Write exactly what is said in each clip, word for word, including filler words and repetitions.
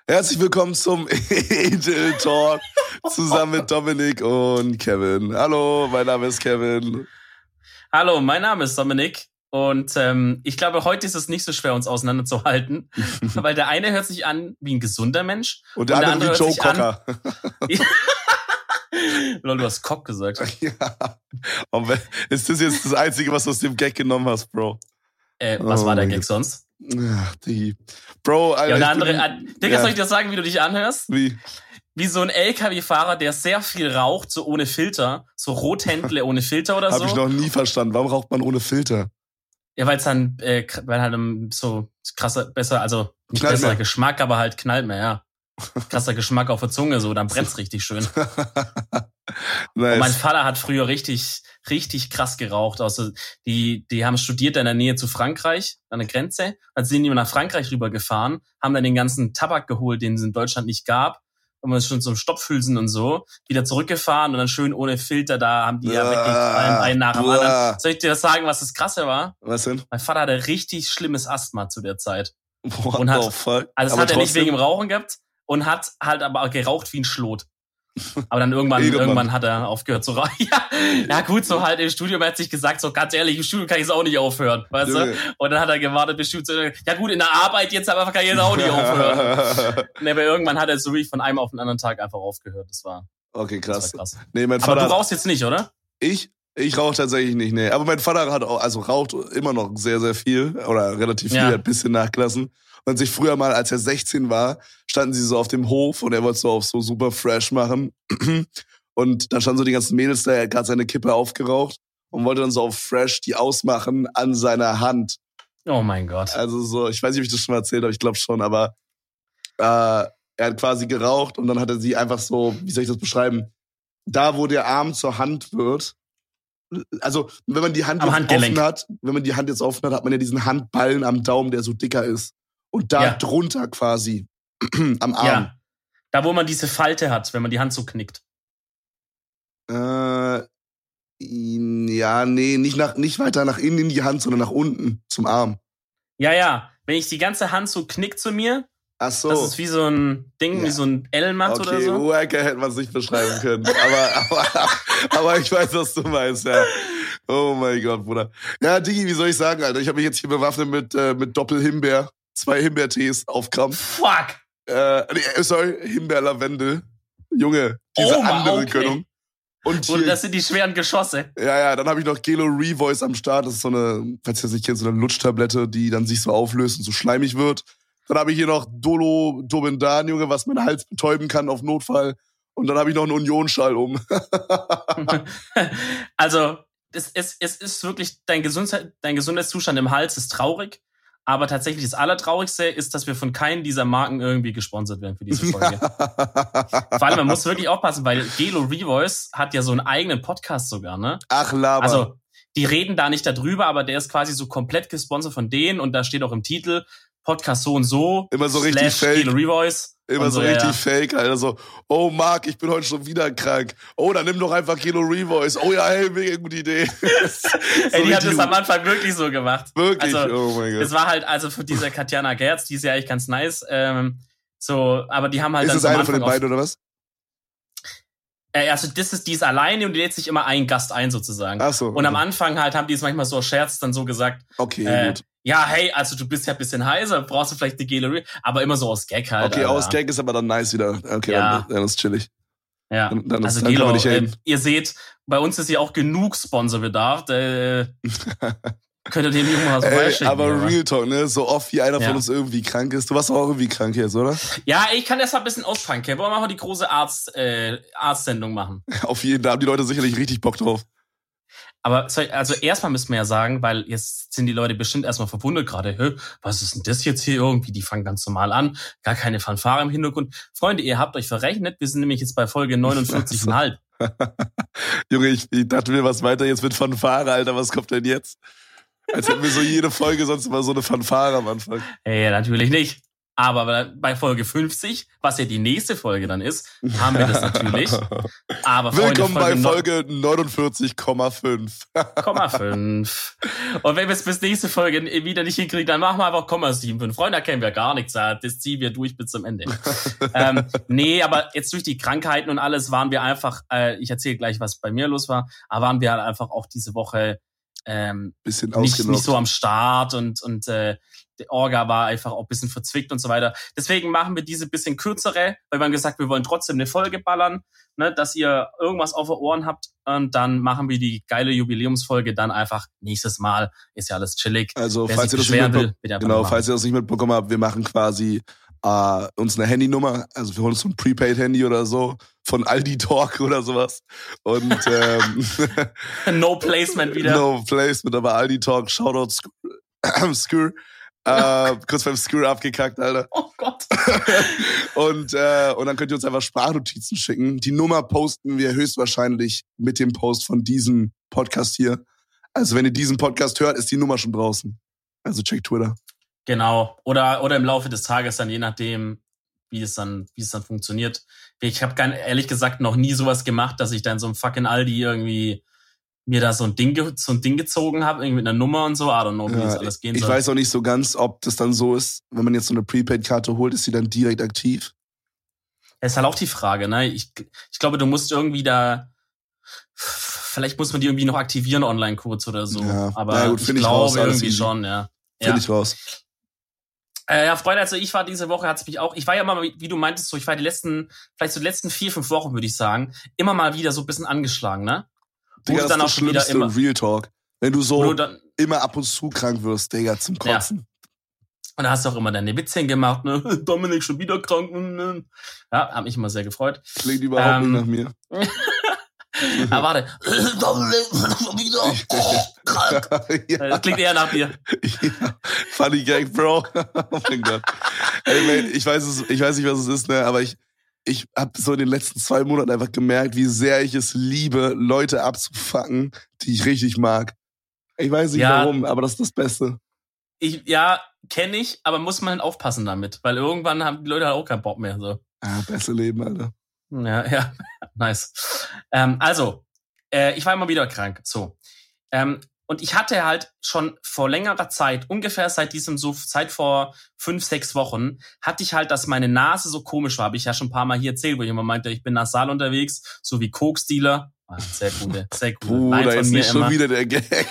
Herzlich willkommen zum Angel Talk zusammen mit Dominik und Kevin. Hallo, mein Name ist Kevin. Hallo, mein Name ist Dominik und ähm, ich glaube, heute ist es nicht so schwer, uns auseinanderzuhalten, weil der eine hört sich an wie ein gesunder Mensch und der, und der andere, andere wie Joe Cocker. Lol, du hast Cock gesagt. Ja. Aber ist das jetzt das Einzige, was du aus dem Gag genommen hast, Bro? Äh, was oh war der Gag God. sonst? Ach, die. Bro, Alter. Ja, und der andere, bin, Digga, ja. soll ich dir sagen, wie du dich anhörst? Wie? Wie so ein L K W-Fahrer, der sehr viel raucht, so ohne Filter. So Rothändle ohne Filter oder so. Hab ich noch nie verstanden. Warum raucht man ohne Filter? Ja, weil es dann, äh, weil halt so krasser, besser, also nicht knallt besserer mehr. Geschmack, aber halt knallt mehr, ja. Krasser Geschmack auf der Zunge, so, dann brennt's richtig schön. Nice. Und mein Vater hat früher richtig, richtig krass geraucht. Also die, die haben studiert in der Nähe zu Frankreich, an der Grenze. Dann sind die nach Frankreich rübergefahren, haben dann den ganzen Tabak geholt, den es in Deutschland nicht gab. Und man schon zum Stopfhülsen und so, wieder zurückgefahren und dann schön ohne Filter, da haben die ja uh, weggefallen, einen nach dem uh. anderen. Soll ich dir das sagen, was das Krasse war? Was denn? Mein Vater hatte richtig schlimmes Asthma zu der Zeit. What und hat, the fuck? Also das hat er nicht wegen dem Rauchen gehabt und hat halt aber geraucht wie ein Schlot. Aber dann irgendwann, irgendwann hat er aufgehört zu rauchen. Ja, ja gut, so halt im Studium hat sich gesagt, so ganz ehrlich, im Studium kann ich es auch nicht aufhören, weißt du? Und dann hat er gewartet, bis Studium, ja gut, in der Arbeit jetzt aber kann ich jetzt auch nicht aufhören. Nee, aber irgendwann hat er so wie von einem auf den anderen Tag einfach aufgehört. Das war, okay, krass. Das war krass. Nee, mein Vater aber du rauchst jetzt nicht, oder? Ich? Ich rauche tatsächlich nicht, nee. Aber mein Vater hat auch, also raucht immer noch sehr, sehr viel oder relativ viel, ja. hat ein bisschen nachgelassen. Und sich früher mal, als er sechzehn war, standen sie so auf dem Hof und er wollte so auf so super fresh machen. Und dann standen so die ganzen Mädels da, er hat gerade seine Kippe aufgeraucht und wollte dann so auf fresh die ausmachen an seiner Hand. Oh mein Gott. Also so, ich weiß nicht, ob ich das schon mal erzählt habe, ich glaube schon, aber äh, er hat quasi geraucht und dann hat er sie einfach so, wie soll ich das beschreiben, da wo der Arm zur Hand wird, also wenn man die Hand jetzt offen hat, wenn man die Hand jetzt offen hat, hat man ja diesen Handballen am Daumen, der so dicker ist. Und da ja. drunter quasi am Arm. Ja, da wo man diese Falte hat, wenn man die Hand so knickt. Äh, ja, nee, nicht, nach, nicht weiter nach innen in die Hand, sondern nach unten zum Arm. Ja, ja, wenn ich die ganze Hand so knickt zu mir, ach so. Das ist wie so ein Ding, ja. wie so ein L macht okay, oder so. Okay, Wacker hätte man es nicht beschreiben können. aber, aber, aber ich weiß, was du meinst, ja. Oh mein Gott, Bruder. Ja, Digi, wie soll ich sagen, Alter? Ich habe mich jetzt hier bewaffnet mit, äh, mit Doppel-Himbeer. Zwei Himbeertees auf Krampf. Fuck! Äh, nee, sorry, Himbeer-Lavendel. Junge, diese oh, andere okay. Gönnung. Und, hier, Und das sind die schweren Geschosse. Ja, ja, dann habe ich noch Gelo Revoice am Start. Das ist so eine, falls ihr das nicht kennt, so eine Lutschtablette, die dann sich so auflöst und so schleimig wird. Dann habe ich hier noch Dolo Dobendan, Junge, was meinen Hals betäuben kann auf Notfall. Und dann habe ich noch einen Unionsschall um. Also, es, es, es ist wirklich, dein, Gesundheit, dein Gesundheitszustand im Hals ist traurig. Aber tatsächlich das Allertraurigste ist, dass wir von keinen dieser Marken irgendwie gesponsert werden für diese Folge. Vor allem, man muss wirklich aufpassen, weil Gelo Revoice hat ja so einen eigenen Podcast sogar, ne? Ach, Laber. Also, die reden da nicht darüber, aber der ist quasi so komplett gesponsert von denen und da steht auch im Titel Podcast so und so. Immer so richtig fake. Gelo Revoice. Immer so, so richtig ja. fake, Alter. So, oh Marc, ich bin heute schon wieder krank. Oh, dann nimm doch einfach Gelo Revoice. Oh ja, hey, mega gute Idee. so Ey, die hat das am Anfang wirklich so gemacht. Wirklich? Also, oh mein Gott. Es war halt, also für diese Katjana Gerz, die ist ja eigentlich ganz nice. Ähm, so, aber die haben halt ist dann das eine von den beiden, oder was? Äh, also das ist, die ist alleine und die lädt sich immer einen Gast ein, sozusagen. Ach so. Und am Anfang halt haben die es manchmal so Scherz dann so gesagt. Okay, äh, gut. Ja, hey, also du bist ja ein bisschen heiser, brauchst du vielleicht eine Gelo, aber immer so aus Gag halt. Okay, Alter. aus Gag ist aber dann nice wieder. Okay, ja. dann, dann ist chillig. Ja, dann, dann also ist, dann Gelo, nicht äh, ihr seht, bei uns ist ja auch genug Sponsorbedarf. Äh, könnt ihr den Jungen mal so Ey, aber oder? Real Talk, ne? So oft wie einer ja. von uns irgendwie krank ist. Du warst auch irgendwie krank jetzt, oder? Ja, ich kann erst mal ein bisschen auspacken. Wollen wir mal die große Arzt, äh, Arztsendung machen? Auf jeden Fall, da haben die Leute sicherlich richtig Bock drauf. Aber also erstmal müssen wir ja sagen, weil jetzt sind die Leute bestimmt erstmal verwundert gerade, hä, was ist denn das jetzt hier irgendwie? Die fangen ganz normal an, gar keine Fanfare im Hintergrund. Freunde, ihr habt euch verrechnet, wir sind nämlich jetzt bei Folge neunundvierzig Komma fünf. Junge, ich, ich dachte mir, was weiter jetzt mit Fanfare, Alter, was kommt denn jetzt? Als hätten wir so jede Folge sonst immer so eine Fanfare am Anfang. Hey, natürlich nicht. Aber bei Folge fünfzig, was ja die nächste Folge dann ist, haben wir das natürlich. Aber Willkommen Freunde, Folge bei Folge neunundvierzig Komma fünf. Komma fünf. Und wenn wir es bis nächste Folge wieder nicht hinkriegen, dann machen wir einfach Komma sieben fünf. Freunde, da kennen wir gar nichts. Das ziehen wir durch bis zum Ende. ähm, nee, aber jetzt durch die Krankheiten und alles waren wir einfach, äh, ich erzähle gleich, was bei mir los war, aber waren wir halt einfach auch diese Woche ähm, bisschen nicht, nicht so am Start und, und äh, der Orga war einfach auch ein bisschen verzwickt und so weiter. Deswegen machen wir diese bisschen kürzere, weil wir haben gesagt, wir wollen trotzdem eine Folge ballern, ne, dass ihr irgendwas auf den Ohren habt. Und dann machen wir die geile Jubiläumsfolge dann einfach nächstes Mal. Ist ja alles chillig. Also, Wer falls ihr das nicht will, genau, falls ihr das nicht mitbekommen habt, wir machen quasi äh, uns eine Handynummer. Also, wir holen uns so ein Prepaid-Handy oder so von Aldi Talk oder sowas. Und ähm, No Placement wieder. No Placement, aber Aldi Talk, Shoutout Skur. Äh, kurz beim Screw abgekackt, Alter. Oh Gott. und, äh, und dann könnt ihr uns einfach Sprachnotizen schicken. Die Nummer posten wir höchstwahrscheinlich mit dem Post von diesem Podcast hier. Also wenn ihr diesen Podcast hört, ist die Nummer schon draußen. Also check Twitter. Genau. Oder, oder im Laufe des Tages dann, je nachdem, wie es dann, wie es dann funktioniert. Ich habe ehrlich gesagt noch nie sowas gemacht, dass ich dann so ein fucking Aldi irgendwie mir da so ein Ding, so ein Ding gezogen habe, irgendwie mit einer Nummer und so. I don't know, wie ja, das alles gehen ich soll. Ich weiß auch nicht so ganz, ob das dann so ist, wenn man jetzt so eine Prepaid-Karte holt, ist sie dann direkt aktiv? Das ist halt auch die Frage, ne? Ich, ich glaube, du musst irgendwie da, vielleicht muss man die irgendwie noch aktivieren online kurz oder so. Ja. Aber ja, gut, ich glaube ich raus, irgendwie schon, ja. Finde ja. ich raus. Äh, ja, Freunde, also ich war diese Woche, hat's mich auch, ich war ja mal, wie du meintest, so, ich war die letzten, vielleicht so die letzten vier, fünf Wochen, würde ich sagen, immer mal wieder so ein bisschen angeschlagen, ne? Digga, das ist das Schlimmste im Real Talk. Wenn du so dann, immer ab und zu krank wirst, Digga, zum Kotzen. Ja. Und da hast du auch immer deine Witzchen gemacht, ne? Dominik schon wieder krank. Ja, hat mich immer sehr gefreut. Klingt überhaupt ähm, nicht nach mir. Ah, warte. Dominik schon wieder krank. Ja. Das klingt eher nach dir. Ja. Funny Gag, Bro. Oh mein Gott. Ey, man, ich weiß, es, ich weiß nicht, was es ist, ne? Aber ich Ich habe so in den letzten zwei Monaten einfach gemerkt, wie sehr ich es liebe, Leute abzufucken, die ich richtig mag. Ich weiß nicht ja, warum, aber das ist das Beste. Ich, ja, kenne ich, aber muss man halt aufpassen damit, weil irgendwann haben die Leute halt auch keinen Bock mehr. So. Ah, beste Leben, Alter. Ja, ja, nice. Ähm, also, äh, ich war immer wieder krank. So. Ähm, Und ich hatte halt schon vor längerer Zeit, ungefähr seit diesem, so seit vor fünf, sechs Wochen, hatte ich halt, dass meine Nase so komisch war. Habe ich ja schon ein paar Mal hier erzählt, wo ich immer meinte, ich bin nasal unterwegs, so wie Koks-Dealer. Ah, sehr gute, sehr gute. Puh, da ist nicht schon wieder der Gag.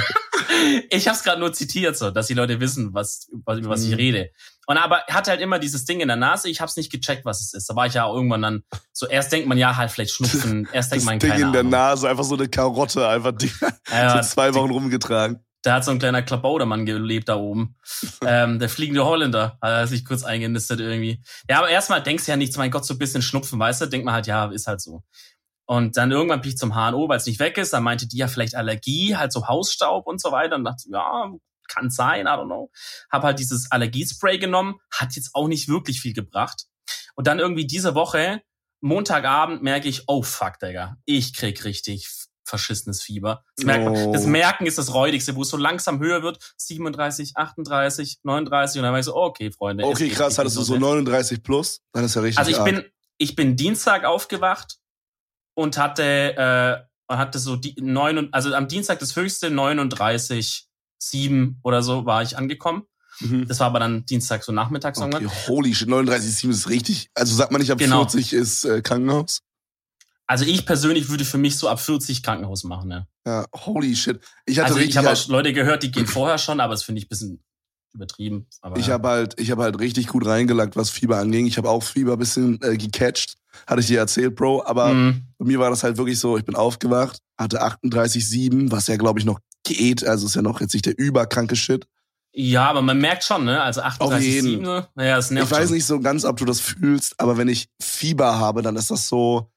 Ich habe es gerade nur zitiert, so, dass die Leute wissen, was, über was ich rede. Und aber hatte halt immer dieses Ding in der Nase. Ich habe es nicht gecheckt, was es ist. Da war ich ja irgendwann dann so. Erst denkt man ja halt vielleicht Schnupfen. Erst denkt man keine Ahnung. Das Ding in der Nase, einfach so eine Karotte, einfach die, ja, so zwei Wochen die, rumgetragen. Da hat so ein kleiner Klabautermann gelebt da oben. ähm, der fliegende Holländer hat er sich kurz eingenistet irgendwie. Ja, aber erstmal denkst du ja nichts. Mein Gott, so ein bisschen Schnupfen, weißt du? Denkt man halt, ja, ist halt so. Und dann irgendwann bin ich zum H N O, weil es nicht weg ist. Dann meinte die ja vielleicht Allergie, halt so Hausstaub und so weiter. Und dachte, ja, kann sein, I don't know. Hab halt dieses Allergiespray genommen, hat jetzt auch nicht wirklich viel gebracht. Und dann irgendwie diese Woche, Montagabend, merke ich, oh fuck, Digga, ich krieg richtig verschissenes Fieber. Das, merkt man, das Merken ist das Räudigste, wo es so langsam höher wird. siebenunddreißig, achtunddreißig, neununddreißig. Und dann war ich so, okay, Freunde. Okay, krass, hattest du so neununddreißig plus? Dann ist ja richtig Also ich arg. bin, ich bin Dienstag aufgewacht und hatte, äh, hatte so die neun, also am Dienstag das höchste neununddreißig, sieben oder so war ich angekommen. Mhm. Das war aber dann Dienstag so nachmittags okay, irgendwann. Holy shit, neununddreißig Komma sieben ist richtig. Also sagt man nicht, ab genau. vierzig ist äh, Krankenhaus? Also ich persönlich würde für mich so ab vierzig Krankenhaus machen, ja. Ja, holy shit. Ich hatte also richtig ich habe halt, auch Leute gehört, die gehen vorher schon, aber das finde ich ein bisschen übertrieben. Aber ich ja. habe halt, ich habe halt richtig gut reingelagt, was Fieber anging. Ich habe auch Fieber ein bisschen äh, gecatcht. Hatte ich dir erzählt, Bro. Aber mhm. bei mir war das halt wirklich so, ich bin aufgewacht, hatte achtunddreißig Komma sieben, was ja, glaube ich, noch geht. Also ist ja noch jetzt nicht der überkranke Shit. Ja, aber man merkt schon, ne? Also achtunddreißig Komma sieben, ne? Naja, das nervt Ich weiß schon. nicht so ganz, ob du das fühlst, aber wenn ich Fieber habe, dann ist das so,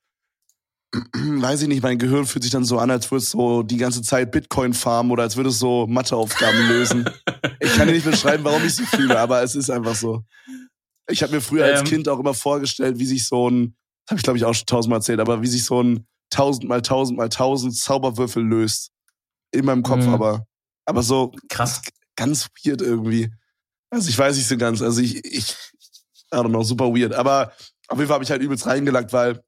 weiß ich nicht, mein Gehirn fühlt sich dann so an, als würde es so die ganze Zeit Bitcoin farmen oder als würde es so Matheaufgaben lösen. Ich kann dir nicht beschreiben, warum ich so fühle, aber es ist einfach so. Ich habe mir früher ähm, als Kind auch immer vorgestellt, wie sich so ein, das habe ich glaube ich auch schon tausendmal erzählt, aber wie sich so ein tausend mal tausend mal tausend Zauberwürfel löst. In meinem Kopf, mhm. aber aber so krass, ganz weird irgendwie. Also ich weiß nicht so ganz, also ich, ich I don't know, super weird. Aber auf jeden Fall habe ich halt übelst reingelagt, weil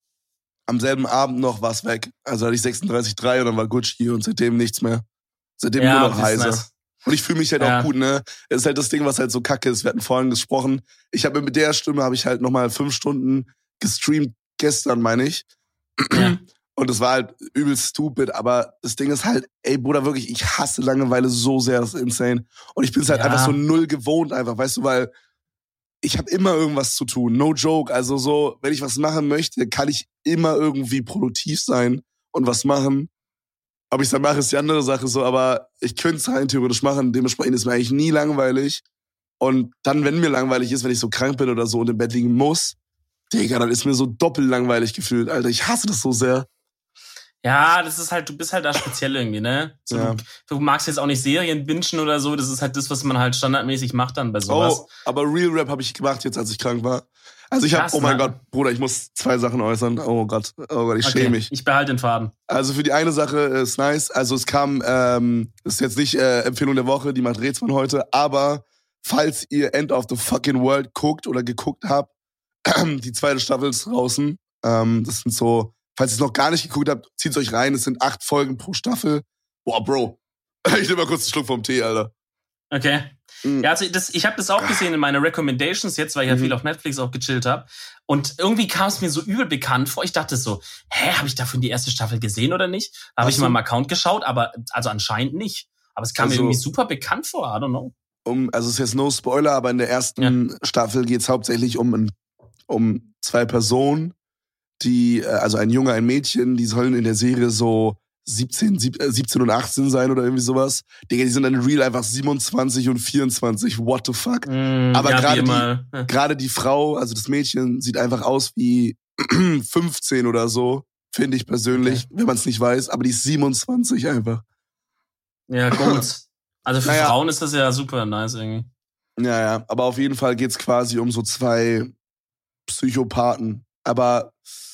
am selben Abend noch war's weg. Also hatte ich sechsunddreißig Komma drei und dann war Gucci und seitdem nichts mehr. Seitdem ja, nur noch heiser. Nice. Und ich fühle mich halt ja. auch gut, ne? Das ist halt das Ding, was halt so kacke ist. Wir hatten vorhin gesprochen. Ich habe mit der Stimme habe ich halt nochmal fünf Stunden gestreamt, gestern meine ich. Ja. Und das war halt übelst stupid, aber das Ding ist halt, ey Bruder, wirklich, ich hasse Langeweile so sehr, das ist insane. Und ich bin es halt ja. einfach so null gewohnt einfach, weißt du, weil ich habe immer irgendwas zu tun, no joke. Also so, wenn ich was machen möchte, kann ich immer irgendwie produktiv sein und was machen. Ob ich es dann mache, ist die andere Sache so, aber ich könnte es rein theoretisch machen. Dementsprechend ist mir eigentlich nie langweilig. Und dann, wenn mir langweilig ist, wenn ich so krank bin oder so und im Bett liegen muss, Digga, dann ist mir so doppelt langweilig gefühlt, Alter. Ich hasse das so sehr. Ja, das ist halt, du bist halt da speziell irgendwie, ne? So, ja. du, du magst jetzt auch nicht Serien bingen oder so, das ist halt das, was man halt standardmäßig macht dann bei sowas. Oh, aber Real Rap habe ich gemacht jetzt, als ich krank war. Also ich habe, oh mein Gott, Bruder, ich muss zwei Sachen äußern. Oh Gott, oh Gott, ich okay, schäme mich. Ich behalte den Faden. Also für die eine Sache ist nice. Also es kam, ähm, das ist jetzt nicht äh, Empfehlung der Woche, die macht Rätsel von heute, aber falls ihr End of the Fucking World guckt oder geguckt habt, die zweite Staffel ist draußen. Ähm, das sind so, falls ihr es noch gar nicht geguckt habt, zieht's euch rein. Es sind acht Folgen pro Staffel. Boah, Bro. Ich nehme mal kurz einen Schluck vom Tee, Alter. Okay. Mhm. Ja, also das, ich habe das auch gesehen in meinen Recommendations jetzt, weil ich ja mhm. viel auf Netflix auch gechillt habe. Und irgendwie kam es mir so übel bekannt vor. Ich dachte so, hä, habe ich davon die erste Staffel gesehen oder nicht? Habe ich mal im Account geschaut, aber also anscheinend nicht. Aber es kam also, mir irgendwie super bekannt vor, I don't know. Um, also es ist jetzt no Spoiler, aber in der ersten ja. Staffel geht es hauptsächlich um, ein, um zwei Personen, die, also ein Junge, ein Mädchen, die sollen in der Serie so siebzehn, siebzehn und achtzehn sein oder irgendwie sowas. Digga, die sind dann in Real einfach siebenundzwanzig und vierundzwanzig. What the fuck? Mm, aber ja, gerade die, gerade die Frau, also das Mädchen, sieht einfach aus wie fünfzehn oder so, finde ich persönlich, okay. wenn man es nicht weiß. Aber die ist siebenundzwanzig einfach. Ja, gut. Also für naja. Frauen ist das ja super nice irgendwie. Ja, ja. Aber auf jeden Fall geht's quasi um so zwei Psychopathen. Aber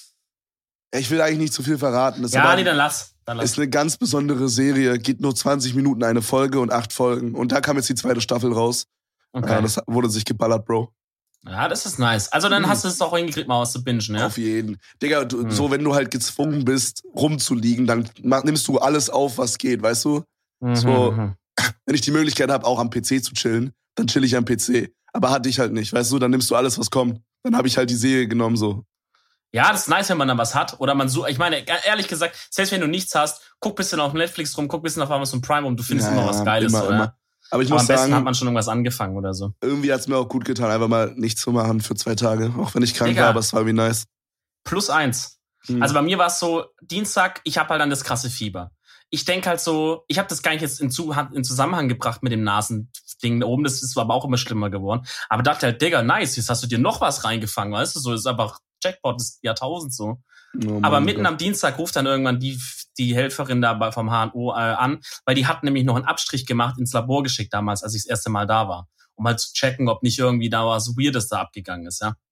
ich will eigentlich nicht zu viel verraten. Das ja, aber, nee, dann lass. dann lass. Ist eine ganz besondere Serie. Geht nur zwanzig Minuten eine Folge und acht Folgen. Und da kam jetzt die zweite Staffel raus. Okay. Ja, das wurde sich geballert, Bro. Ja, das ist nice. Also dann hm. hast du es auch hingekriegt, mal aus zu bingen, ja? Auf jeden. Digga, du, hm. so wenn du halt gezwungen bist, rumzuliegen, dann nimmst du alles auf, was geht, weißt du? Mhm. So, wenn ich die Möglichkeit habe, auch am P C zu chillen, dann chill ich am P C. Aber hatte ich halt nicht, weißt du? Dann nimmst du alles, was kommt. Dann habe ich halt die Serie genommen, so. Ja, das ist nice, wenn man da was hat. Oder man so, ich meine, ehrlich gesagt, selbst wenn du nichts hast, guck bisschen auf Netflix rum, guck bisschen auf Amazon Prime rum, du findest ja, immer was Geiles, immer, oder? Immer. Aber ich muss Aber am besten sagen, hat man schon irgendwas angefangen oder so. Irgendwie hat's mir auch gut getan, einfach mal nichts zu machen für zwei Tage. Auch wenn ich krank Digga. war, aber es war irgendwie nice. Plus eins. Hm. Also bei mir war es so, Dienstag, ich habe halt dann das krasse Fieber. Ich denk halt so, ich habe das gar nicht jetzt in, Zu- in Zusammenhang gebracht mit dem Nasending da oben, das ist aber auch immer schlimmer geworden. Aber dachte halt, Digga, nice, jetzt hast du dir noch was reingefangen, weißt du, so, das ist einfach Jackpot des Jahrtausends so. Oh aber mitten Gott. am Dienstag ruft dann irgendwann die, die Helferin da vom H N O äh, an, weil die hat nämlich noch einen Abstrich gemacht, ins Labor geschickt damals, als ich das erste Mal da war, um halt zu checken, ob nicht irgendwie da was Weirdes da abgegangen ist, ja.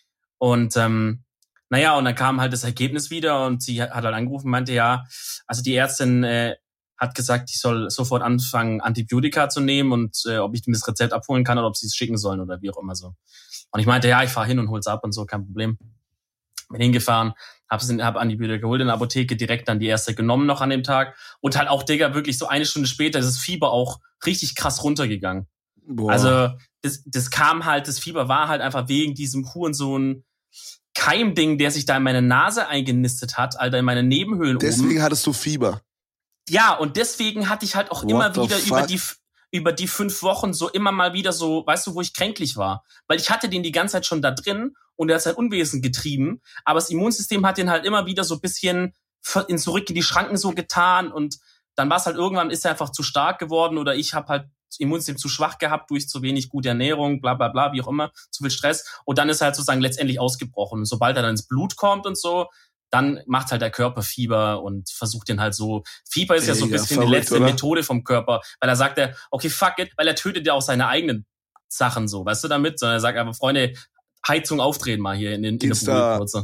Und ähm, naja, und dann kam halt das Ergebnis wieder und sie hat halt angerufen und meinte, ja, also die Ärztin äh, hat gesagt, ich soll sofort anfangen, Antibiotika zu nehmen und äh, ob ich mir das Rezept abholen kann oder ob sie es schicken sollen oder wie auch immer so. Und ich meinte, ja, ich fahre hin und hol's ab und so, kein Problem. Bin hingefahren, hab, hab Antibiotika geholt in der Apotheke, direkt dann die erste genommen noch an dem Tag und halt auch, Digga, wirklich so eine Stunde später ist das Fieber auch richtig krass runtergegangen. Boah. Also das, das kam halt, das Fieber war halt einfach wegen diesem Hurensohn Keimding, der sich da in meine Nase eingenistet hat, Alter, in meine Nebenhöhlen deswegen oben. Deswegen hattest du Fieber. Ja, und deswegen hatte ich halt auch What immer wieder fuck? über die über die fünf Wochen so immer mal wieder so, weißt du, wo ich kränklich war. Weil ich hatte den die ganze Zeit schon da drin und der hat sein Unwesen getrieben, aber das Immunsystem hat den halt immer wieder so ein bisschen in, zurück in die Schranken so getan und dann war es halt irgendwann, ist er einfach zu stark geworden oder ich habe halt das Immunsystem zu schwach gehabt durch zu wenig gute Ernährung, bla bla bla, wie auch immer, zu viel Stress und dann ist er halt sozusagen letztendlich ausgebrochen. Und sobald er dann ins Blut kommt und so, dann macht halt der Körper Fieber und versucht den halt so. Fieber ist Ey, ja so ein bisschen verrückt, die letzte oder? Methode vom Körper, weil er sagt, er, okay, fuck it, weil er tötet ja auch seine eigenen Sachen so, weißt du damit? Sondern er sagt einfach, Freunde, Heizung aufdrehen mal hier in, den, in der Brutwurzel.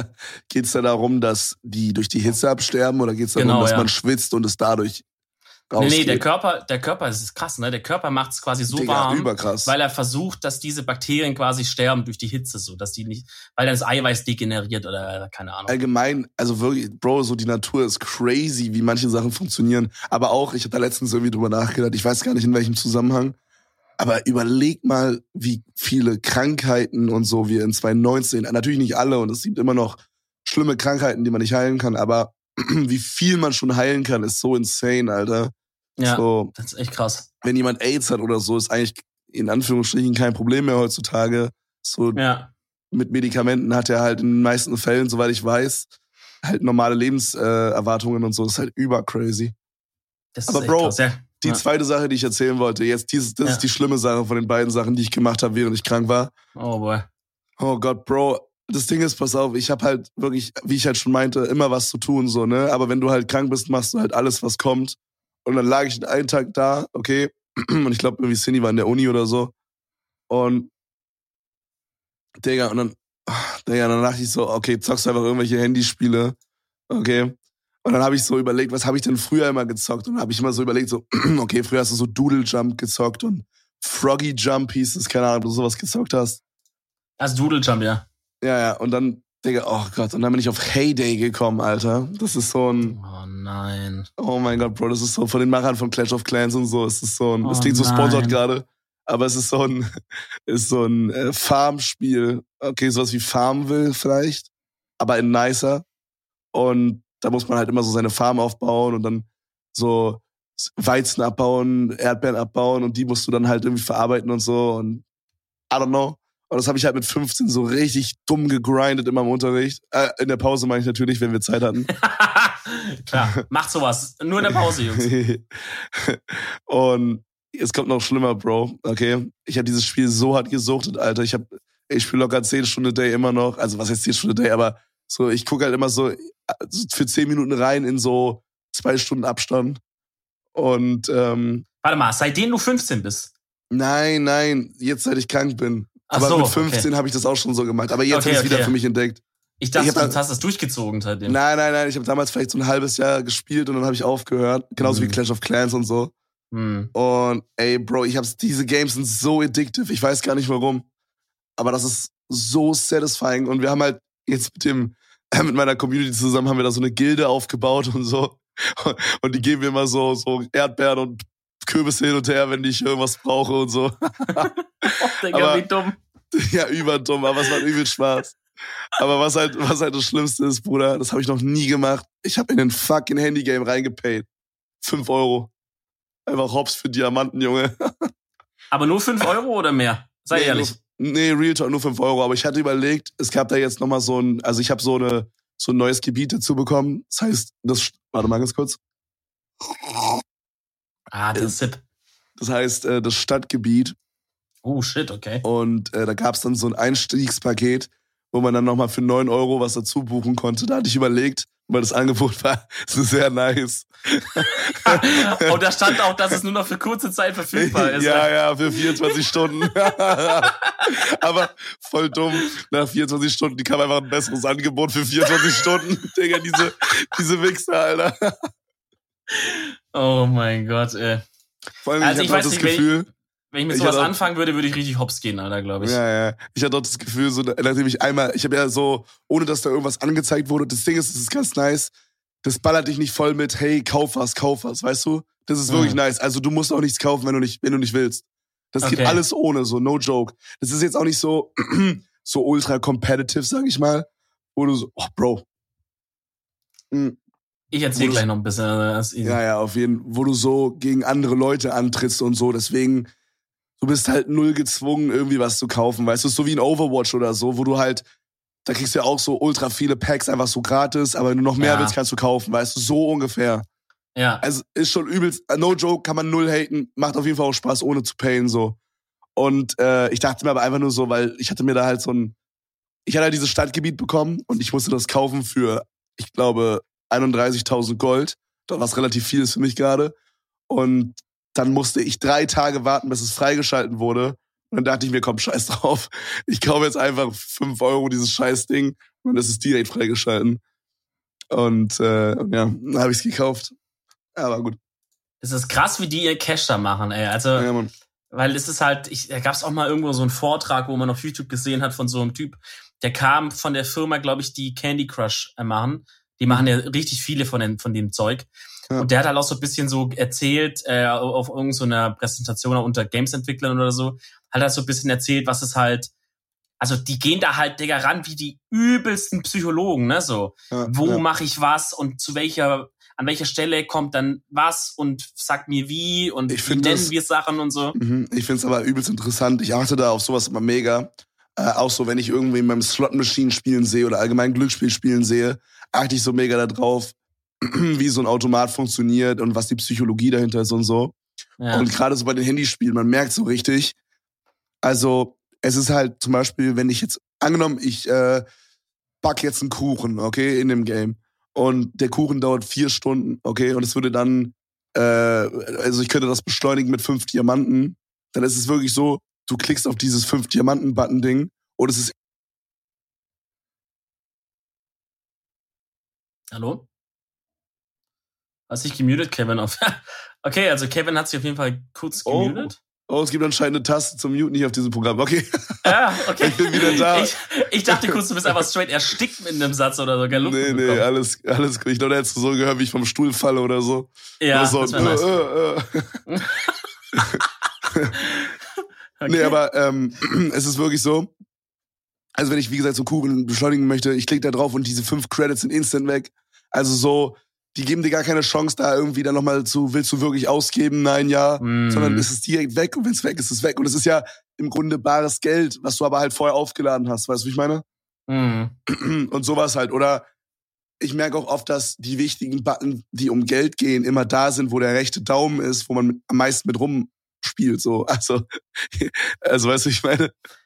Geht's da darum, dass die durch die Hitze absterben oder geht's darum, genau, dass ja. man schwitzt und es dadurch... Nee, nee, der Körper, der Körper, das ist krass, ne? Der Körper macht es quasi so Digga, warm, überkrass. weil er versucht, dass diese Bakterien quasi sterben durch die Hitze, so, dass die nicht, weil dann das Eiweiß degeneriert oder keine Ahnung. Allgemein, also wirklich, Bro, so die Natur ist crazy, wie manche Sachen funktionieren. Aber auch, ich habe da letztens irgendwie drüber nachgedacht, ich weiß gar nicht in welchem Zusammenhang, aber überleg mal, wie viele Krankheiten und so wir in zwanzig neunzehn, natürlich nicht alle und es gibt immer noch schlimme Krankheiten, die man nicht heilen kann, aber wie viel man schon heilen kann, ist so insane, Alter. Ja, so, das ist echt krass. Wenn jemand AIDS hat oder so, ist eigentlich in Anführungsstrichen kein Problem mehr heutzutage. So ja. Mit Medikamenten hat er halt in den meisten Fällen, soweit ich weiß, halt normale Lebenserwartungen und so. Das ist halt übercrazy. Das Aber ist Bro, krass, ja. die ja. zweite Sache, die ich erzählen wollte, jetzt dieses, das ja. ist die schlimme Sache von den beiden Sachen, die ich gemacht habe, während ich krank war. Oh boy. Oh Gott, Bro. Das Ding ist, pass auf, ich habe halt wirklich, wie ich halt schon meinte, immer was zu tun, so, ne? Aber wenn du halt krank bist, machst du halt alles, was kommt. Und dann lag ich einen Tag da, okay, und ich glaube, irgendwie Cindy war in der Uni oder so. Und, Digga, und dann, Digga, dann dachte ich so, okay, zockst du einfach irgendwelche Handyspiele, okay. Und dann habe ich so überlegt, was habe ich denn früher immer gezockt? Und dann habe ich immer so überlegt, so, okay, früher hast du so Doodle Jump gezockt und Froggy Jump hieß es, keine Ahnung, ob du sowas gezockt hast. Also Doodle Jump, ja. Ja, ja, und dann, Digga, oh Gott, und dann bin ich auf Heyday gekommen, Alter. Das ist so ein... Oh nein. Oh mein Gott, Bro, das ist so von den Machern von Clash of Clans und so, es ist so ein... Oh das klingt so nein. sponsored gerade, aber es ist so ein... ist so ein äh, Farmspiel. Okay, sowas wie Farmville vielleicht, aber in nicer. Und da muss man halt immer so seine Farm aufbauen und dann so Weizen abbauen, Erdbeeren abbauen und die musst du dann halt irgendwie verarbeiten und so und I don't know. Und das habe ich halt mit fünfzehn so richtig dumm gegrindet immer im Unterricht. Äh, in der Pause meine ich natürlich, wenn wir Zeit hatten. Klar, macht sowas. Nur in der Pause, Jungs. Und es kommt noch schlimmer, Bro. Okay, ich habe dieses Spiel so hart gesuchtet, Alter. Ich habe, ich spiele locker zehn Stunden a day immer noch. Also was heißt zehn Stunden a day, aber so, ich gucke halt immer so für zehn Minuten rein in so zwei Stunden Abstand. Und ähm, warte mal, seitdem du fünfzehn bist? Nein, nein, jetzt seit ich krank bin. Ach aber so, mit fünfzehn okay. habe ich das auch schon so gemacht. Aber jetzt okay, habe ich es okay. wieder für mich entdeckt. Ich dachte, ich du hast das durchgezogen seitdem. Nein, nein, nein. Ich habe damals vielleicht so ein halbes Jahr gespielt und dann habe ich aufgehört. Genauso mhm. wie Clash of Clans und so. Mhm. Und ey, Bro, ich hab's, diese Games sind so addictive. Ich weiß gar nicht warum. Aber das ist so satisfying. Und wir haben halt jetzt mit dem, äh, mit meiner Community zusammen haben wir da so eine Gilde aufgebaut und so. Und die geben mir immer so, so Erdbeeren und Kürbisse hin und her, wenn ich irgendwas brauche und so. Oh, Digga, aber, wie dumm. Ja, überdumm, aber es macht übel Spaß. Aber was halt, was halt das Schlimmste ist, Bruder, das habe ich noch nie gemacht. Ich habe in den fucking Handygame reingepayt. Fünf Euro. Einfach Hops für Diamanten, Junge. Aber nur fünf Euro oder mehr? Sei nee, ehrlich. Nur, nee, Real Talk, nur fünf Euro. Aber ich hatte überlegt, es gab da jetzt nochmal so ein, also ich habe so eine, so ein neues Gebiet dazu bekommen. Das heißt, das, warte mal ganz kurz. Ah, das ist Sip. Das heißt, äh, das Stadtgebiet. Oh, shit, okay. Und äh, da gab's dann so ein Einstiegspaket, wo man dann nochmal für neun Euro was dazu buchen konnte. Da hatte ich überlegt, weil das Angebot war so sehr nice. Und da stand auch, dass es nur noch für kurze Zeit verfügbar ist. Ja, ja, für vierundzwanzig Stunden. Aber voll dumm. Nach vierundzwanzig Stunden, die kam einfach ein besseres Angebot für vierundzwanzig Stunden. Digga, diese, diese Wichser, Alter. Oh mein Gott, ey. Vor allem, also ich, ich hatte weiß das nicht, Gefühl... Wenn ich, wenn ich mit sowas ich anfangen würde, würde ich richtig hops gehen, Alter, glaube ich. Ja, ja. Ich hatte auch das Gefühl, so, nachdem ich einmal... Ich habe ja so, ohne dass da irgendwas angezeigt wurde, das Ding ist, das ist ganz nice, das ballert dich nicht voll mit, hey, kauf was, kauf was, weißt du? Das ist wirklich mhm. nice. Also du musst auch nichts kaufen, wenn du nicht, wenn du nicht willst. Das okay. geht alles ohne, so, no joke. Das ist jetzt auch nicht so, so ultra competitive, sag ich mal. Wo du so, oh, Bro. Mhm. Ich erzähl gleich noch ein bisschen. Das ist easy. Ja, ja, auf jeden Fall. Wo du so gegen andere Leute antrittst und so. Deswegen, du bist halt null gezwungen, irgendwie was zu kaufen. Weißt du, so wie in Overwatch oder so, wo du halt, da kriegst du ja auch so ultra viele Packs einfach so gratis, aber wenn du noch mehr ja. willst, kannst du kaufen. Weißt du, so ungefähr. Ja. Also ist schon übelst, no joke, kann man null haten. Macht auf jeden Fall auch Spaß, ohne zu payen, so. Und äh, ich dachte mir aber einfach nur so, weil ich hatte mir da halt so ein, ich hatte halt dieses Stadtgebiet bekommen und ich musste das kaufen für, ich glaube, einunddreißigtausend Gold, was relativ viel ist für mich gerade. Und dann musste ich drei Tage warten, bis es freigeschalten wurde. Und dann dachte ich mir, komm, scheiß drauf. Ich kaufe jetzt einfach fünf Euro dieses Scheißding und es ist direkt freigeschalten. Und äh, ja, dann habe ich es gekauft. Aber gut. Das ist krass, wie die ihr Cash da machen, ey. Also, ja, Mann. Weil es ist halt, ich, da gab's auch mal irgendwo so einen Vortrag, wo man auf YouTube gesehen hat von so einem Typ, der kam von der Firma, glaube ich, die Candy Crush machen. Die machen ja richtig viele von, den, von dem Zeug. Ja. Und der hat halt auch so ein bisschen so erzählt, äh, auf irgendeiner so Präsentation unter Games-Entwicklern oder so, hat er so ein bisschen erzählt, was es halt, also die gehen da halt, Digga, ran wie die übelsten Psychologen, ne, so. Ja, Wo ja. mache ich was und zu welcher, an welcher Stelle kommt dann was und sagt mir wie und ich wie nennen das, wir Sachen und so. Ich finde es aber übelst interessant. Ich achte da auf sowas immer mega. Äh, auch so, wenn ich irgendwie in meinem Slot-Machine spielen sehe oder allgemein Glücksspiel spielen sehe, achte ich so mega da drauf, wie so ein Automat funktioniert und was die Psychologie dahinter ist und so. Ja. Und gerade so bei den Handyspielen, man merkt so richtig, also es ist halt zum Beispiel, wenn ich jetzt, angenommen, ich äh, back jetzt einen Kuchen, okay, in dem Game. Und der Kuchen dauert vier Stunden, okay, und es würde dann, äh, also ich könnte das beschleunigen mit fünf Diamanten, dann ist es wirklich so, du klickst auf dieses fünf Diamanten-Button-Ding und es ist... Hallo? Hast dich gemutet, Kevin? Auf okay, also Kevin hat sich auf jeden Fall kurz gemutet. Oh. Oh, es gibt anscheinend eine Taste zum Muten hier auf diesem Programm. Okay. Ja, okay. Ich bin wieder da. Ich, ich dachte kurz, du bist einfach straight erstickt mit einem Satz oder so. Gell? Nee, nee, alles, alles gut. Ich glaube, da hättest du so gehört, wie ich vom Stuhl falle oder so. Ja, so, das wäre äh, nice. Äh, äh. Okay. Nee, aber ähm, es ist wirklich so, also wenn ich, wie gesagt, so Kugeln beschleunigen möchte, ich klicke da drauf und diese fünf Credits sind instant weg. Also so, die geben dir gar keine Chance, da irgendwie dann nochmal zu, willst du wirklich ausgeben? Nein, ja. Mm. Sondern es ist direkt weg und wenn es weg ist, ist es weg. Und es ist ja im Grunde bares Geld, was du aber halt vorher aufgeladen hast. Weißt du, wie ich meine? Mm. Und sowas halt. Oder ich merke auch oft, dass die wichtigen Button, die um Geld gehen, immer da sind, wo der rechte Daumen ist, wo man mit, am meisten mit rumspielt. So. Also, also weißt du, wie ich meine?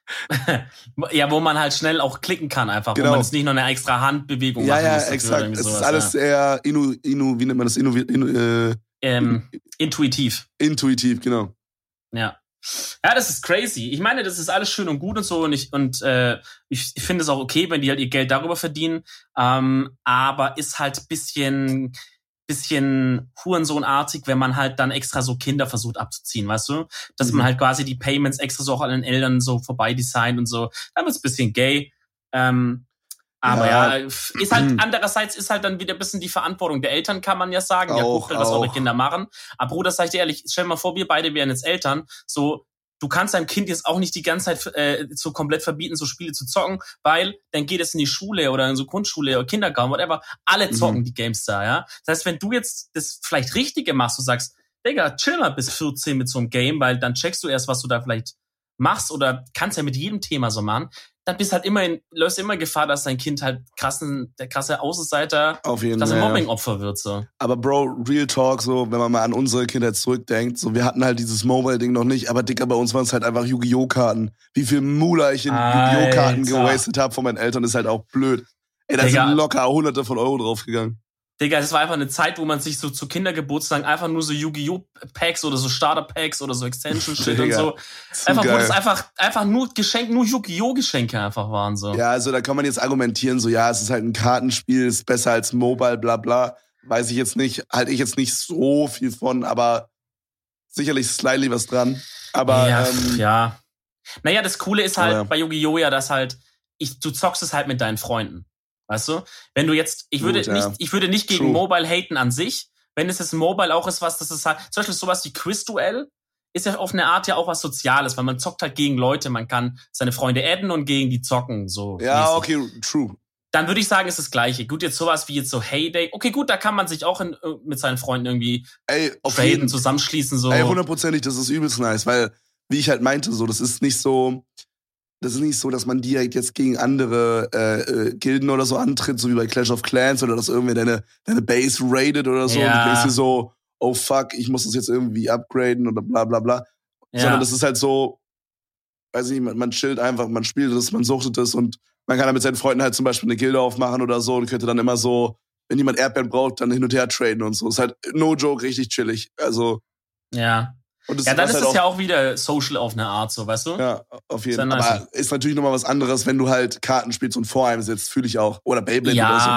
Ja, wo man halt schnell auch klicken kann einfach, genau. Wo man jetzt nicht noch eine extra Handbewegung ja, machen ja, muss. Ja, exakt. Es ist alles ja. sehr inu, inu, wie nennt man das? Inu, inu, äh, ähm, intuitiv. Intuitiv, genau. Ja. Ja, das ist crazy. Ich meine, das ist alles schön und gut und so und ich und äh, ich, ich finde es auch okay, wenn die halt ihr Geld darüber verdienen, ähm, aber ist halt bisschen bisschen Hurensohnartig, wenn man halt dann extra so Kinder versucht abzuziehen, weißt du? Dass mhm. man halt quasi die Payments extra so auch an den Eltern so vorbei designt und so. Dann wird's ein bisschen gay. Ähm, aber ja. ja, ist halt, andererseits ist halt dann wieder ein bisschen die Verantwortung der Eltern, kann man ja sagen. Auch, ja, guckt halt, was eure Kinder machen. Aber Bruder, sag ich dir ehrlich, stell dir mal vor, wir beide wären jetzt Eltern, so, du kannst deinem Kind jetzt auch nicht die ganze Zeit äh, so komplett verbieten, so Spiele zu zocken, weil dann geht es in die Schule oder in so Grundschule oder Kindergarten, whatever. Alle zocken mhm. die Games da, ja. Das heißt, wenn du jetzt das vielleicht Richtige machst, du sagst, Digga, chill mal bis vierzehn mit so einem Game, weil dann checkst du erst, was du da vielleicht machst oder kannst ja mit jedem Thema so machen, dann bist halt immer in, läufst immer Gefahr, dass dein Kind halt krassen, der krasse Außenseiter, auf jeden dass er ja, Mobbing-Opfer wird, so. Aber Bro, Real Talk, so, wenn man mal an unsere Kindheit zurückdenkt, so, wir hatten halt dieses Mobile-Ding noch nicht, aber Dicker, bei uns waren es halt einfach Yu-Gi-Oh-Karten. Wie viel Mula ich in Yu-Gi-Oh! Karten gewastet habe von meinen Eltern, ist halt auch blöd. Ey, da Digga. sind locker hunderte von Euro draufgegangen. Digga, das war einfach eine Zeit, wo man sich so zu Kindergeburtstagen einfach nur so Yu-Gi-Oh! Packs oder so Starter-Packs oder so Extension-Shit und so. Einfach, wo das einfach, einfach nur Geschenke, nur Yu-Gi-Oh! Geschenke einfach waren, so. Ja, also da kann man jetzt argumentieren, so, ja, es ist halt ein Kartenspiel, ist besser als Mobile, bla, bla. Weiß ich jetzt nicht, halte ich jetzt nicht so viel von, aber sicherlich slightly was dran. Aber, ja, ähm, ja. Naja, das Coole ist halt ja. bei Yu-Gi-Oh! Ja, dass halt, ich, du zockst es halt mit deinen Freunden. Weißt du? Wenn du jetzt, ich würde Gut, ja. nicht, ich würde nicht gegen True. Mobile haten an sich. Wenn es jetzt Mobile auch ist, was, das ist halt, zum Beispiel sowas wie Quizduell ist ja auf eine Art ja auch was Soziales, weil man zockt halt gegen Leute, man kann seine Freunde adden und gegen die zocken, so. Ja, mäßig. okay, true. Dann würde ich sagen, ist das Gleiche. Gut, jetzt sowas wie jetzt so Heyday. Okay, gut, da kann man sich auch in, mit seinen Freunden irgendwie ey, auf traden, jeden, zusammenschließen, so. Ey, hundertprozentig, das ist übelst nice, weil, wie ich halt meinte, so, das ist nicht so, Das ist nicht so, dass man direkt jetzt gegen andere äh, äh, Gilden oder so antritt, so wie bei Clash of Clans, oder dass irgendwie deine, deine Base raidet oder so. Ja. Und du denkst dir so, oh fuck, ich muss das jetzt irgendwie upgraden oder bla bla bla. Ja. Sondern das ist halt so, weiß ich nicht, man, man chillt einfach, man spielt das, man suchtet das und man kann dann mit seinen Freunden halt zum Beispiel eine Gilde aufmachen oder so und könnte dann immer so, wenn jemand Erdbeeren braucht, dann hin und her traden und so. Ist halt no joke richtig chillig. Also. Ja. Und das ja, dann ist es halt ja auch wieder social auf eine Art, so, weißt du? Ja, auf jeden Fall. Aber ist natürlich nochmal was anderes, wenn du halt Karten spielst und vor einem sitzt, fühle ich auch. Oder Beyblade ja, oder so.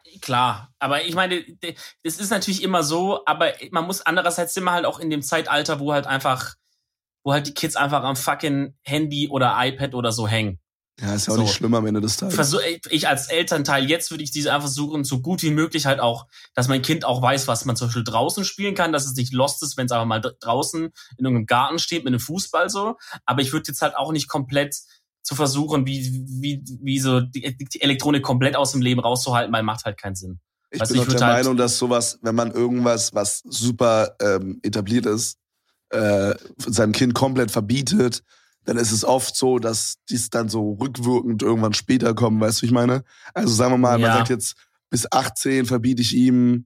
Klar, aber ich meine, das ist natürlich immer so, aber man muss andererseits immer halt auch in dem Zeitalter, wo halt einfach, wo halt die Kids einfach am fucking Handy oder iPad oder so hängen. Ja, ist ja auch so. Nicht schlimm am Ende des Tages. Versuch, ich als Elternteil, jetzt würde ich diese einfach versuchen, so gut wie möglich halt auch, dass mein Kind auch weiß, was man zum Beispiel draußen spielen kann, dass es nicht lost ist, wenn es einfach mal draußen in irgendeinem Garten steht mit einem Fußball so. Aber ich würde jetzt halt auch nicht komplett zu versuchen, wie, wie, wie so die, die Elektronik komplett aus dem Leben rauszuhalten, weil macht halt keinen Sinn. Ich weißt bin auch der halt Meinung, dass sowas, wenn man irgendwas, was super ähm, etabliert ist, äh, seinem Kind komplett verbietet, dann ist es oft so, dass dies dann so rückwirkend irgendwann später kommen, weißt du, wie ich meine? Also sagen wir mal, ja. Man sagt jetzt, bis achtzehn verbiete ich ihm,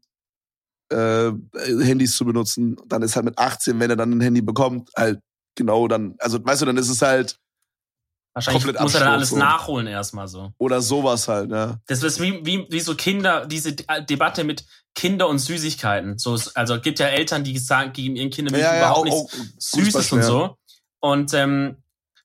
äh, Handys zu benutzen. Dann ist halt mit achtzehn, wenn er dann ein Handy bekommt, halt genau dann, also weißt du, dann ist es halt wahrscheinlich muss er dann alles so nachholen erstmal so. Oder sowas halt, ja. Das ist wie, wie, wie so Kinder, diese Debatte mit Kinder und Süßigkeiten. So, also es gibt ja Eltern, die sagen, geben ihren Kindern ja, überhaupt ja, nichts Süßes und so. Und ähm,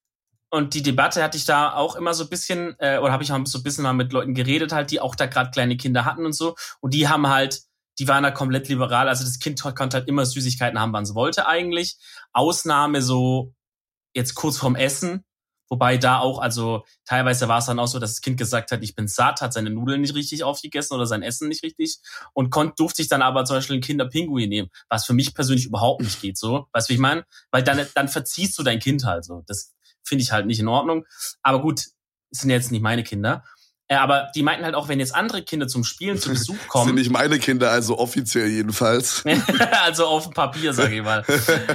und die Debatte hatte ich da auch immer so ein bisschen, äh, oder habe ich auch so ein bisschen mal mit Leuten geredet, halt, die auch da gerade kleine Kinder hatten und so. Und die haben halt, die waren da komplett liberal. Also das Kind konnte halt immer Süßigkeiten haben, wann es wollte eigentlich. Ausnahme so jetzt kurz vorm Essen. Wobei da auch, also teilweise war es dann auch so, dass das Kind gesagt hat, ich bin satt, hat seine Nudeln nicht richtig aufgegessen oder sein Essen nicht richtig und konnt, durfte sich dann aber zum Beispiel einen Kinderpinguin nehmen, was für mich persönlich überhaupt nicht geht so. Weißt du, wie ich meine? Weil dann, dann verziehst du dein Kind halt so. Das finde ich halt nicht in Ordnung. Aber gut, das sind jetzt nicht meine Kinder. Äh, aber die meinten halt auch, wenn jetzt andere Kinder zum Spielen zu Besuch kommen. Das sind nicht meine Kinder, also offiziell jedenfalls. Also auf dem Papier, sage ich mal.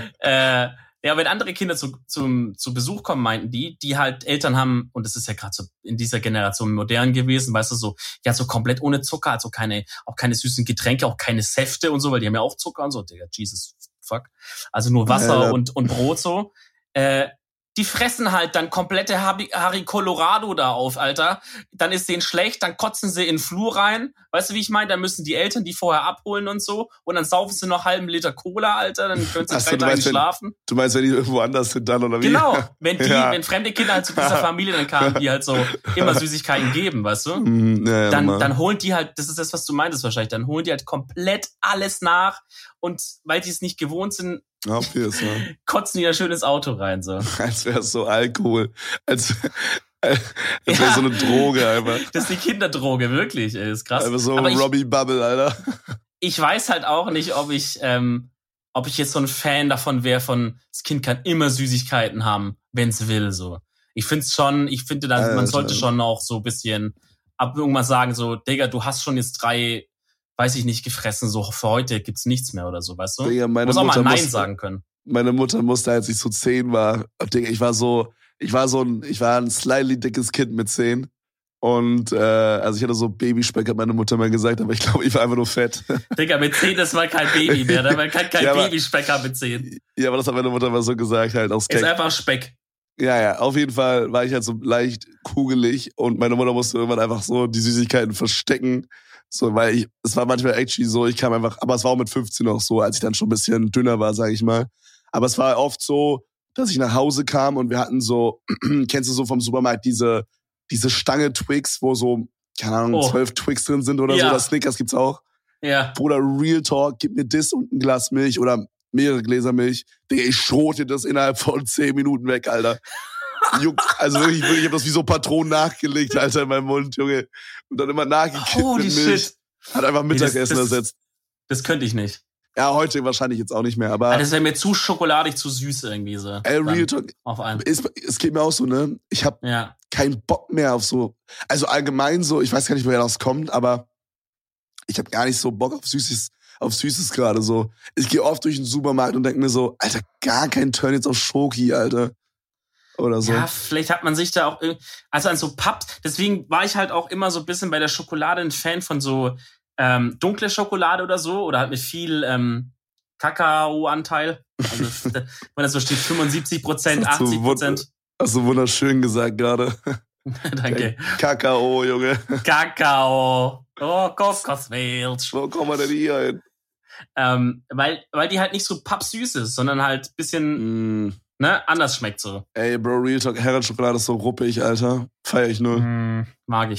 äh, Ja, wenn andere Kinder zu, zum, zu Besuch kommen, meinten die, die halt Eltern haben, und das ist ja gerade so in dieser Generation modern gewesen, weißt du, so, ja, so komplett ohne Zucker, also keine, auch keine süßen Getränke, auch keine Säfte und so, weil die haben ja auch Zucker und so, Digga, Jesus, fuck. Also nur Wasser ja. und, und Brot so. Äh, die fressen halt dann komplette Harry Colorado da auf, Alter. Dann ist denen schlecht, dann kotzen sie in den Flur rein. Weißt du, wie ich meine? Dann müssen die Eltern die vorher abholen und so. Und dann saufen sie noch halben Liter Cola, Alter. Dann können sie drei Tage schlafen. Wenn, du meinst, wenn die irgendwo anders sind dann, oder wie? Genau. Wenn die, ja. wenn fremde Kinder halt zu dieser Familie dann kamen, die halt so immer Süßigkeiten geben, weißt du? Mm, ja, ja, dann, dann holen die halt, das ist das, was du meintest wahrscheinlich, dann holen die halt komplett alles nach. Und weil die es nicht gewohnt sind, Obvious, ja. kotzen die ein schönes Auto rein, so. Als wäre es so Alkohol. Als, als wäre ja. so eine Droge, einfach. Das ist die Kinderdroge, wirklich, ey, ist krass. Einfach so ein Robbie Bubble, Alter. Ich weiß halt auch nicht, ob ich, ähm, ob ich jetzt so ein Fan davon wäre, von, das Kind kann immer Süßigkeiten haben, wenn es will, so. Ich find's schon, ich finde, dann, Alter. Man sollte schon auch so ein bisschen ab irgendwann sagen, so, Digga, du hast schon jetzt drei, weiß ich nicht, gefressen, so für heute gibt's nichts mehr oder so, weißt du? Digga, meine muss auch Mutter mal Nein musste, sagen können. Meine Mutter musste, als ich so zehn war, Digga, ich war so, ich war so ein, ich war ein slightly dickes Kind mit zehn. Und äh, also ich hatte so Babyspeck, hat meine Mutter mal gesagt, aber ich glaube, ich war einfach nur fett. Digga, mit zehn, das war kein Baby mehr, man kann kein ja, Babyspeck haben mit zehn. Ja, aber das hat meine Mutter mal so gesagt, halt aus Keck. Ist einfach Speck. Ja, ja, auf jeden Fall war ich halt so leicht kugelig und meine Mutter musste irgendwann einfach so die Süßigkeiten verstecken. So, weil ich, es war manchmal actually so, ich kam einfach, aber es war auch mit fünfzehn auch so, als ich dann schon ein bisschen dünner war, sag ich mal. Aber es war oft so, dass ich nach Hause kam und wir hatten so, kennst du so vom Supermarkt diese, diese Stange Twix, wo so, keine Ahnung, oh. zwölf Twix drin sind oder ja. so, oder Snickers gibt's auch. Ja. Bruder, Real Talk, gib mir das und ein Glas Milch oder mehrere Gläser Milch. Digga, ich schrote das innerhalb von zehn Minuten weg, Alter. Also wirklich, wirklich, ich hab das wie so Patronen nachgelegt, Alter, in meinem Mund, Junge. Und dann immer nachgekippt Holy mit Milch. Shit. Hat einfach Mittagessen nee, das, das, ersetzt. Das könnte ich nicht. Ja, heute wahrscheinlich jetzt auch nicht mehr, aber... aber das wäre mir zu schokoladig, zu süß irgendwie so. Ey, Real Talk, auf einem. Ist, es geht mir auch so, ne? Ich hab ja. keinen Bock mehr auf so... Also allgemein so, ich weiß gar nicht, woher das kommt, aber ich hab gar nicht so Bock auf Süßes, auf Süßes gerade so. Ich gehe oft durch den Supermarkt und denke mir so, Alter, gar kein Turn jetzt auf Schoki, Alter. Oder so. Ja, vielleicht hat man sich da auch, also an so Paps, deswegen war ich halt auch immer so ein bisschen bei der Schokolade ein Fan von so ähm, dunkle Schokolade oder so, oder halt mit viel ähm, Kakaoanteil. Also wenn das so steht, fünfundsiebzig Prozent, achtzig Prozent. Hast du wunderschön gesagt gerade. Danke. Kakao, Junge. Kakao. Oh, Kokosmilch. Wo kommen wir denn hier hin? Ähm, weil, weil die halt nicht so pappsüß ist, sondern halt ein bisschen... Mm. Ne, anders schmeckt so. Ey, Bro, Real Talk, Herrenschokolade ist so ruppig, Alter. Feier ich nur. Mm, mag ich.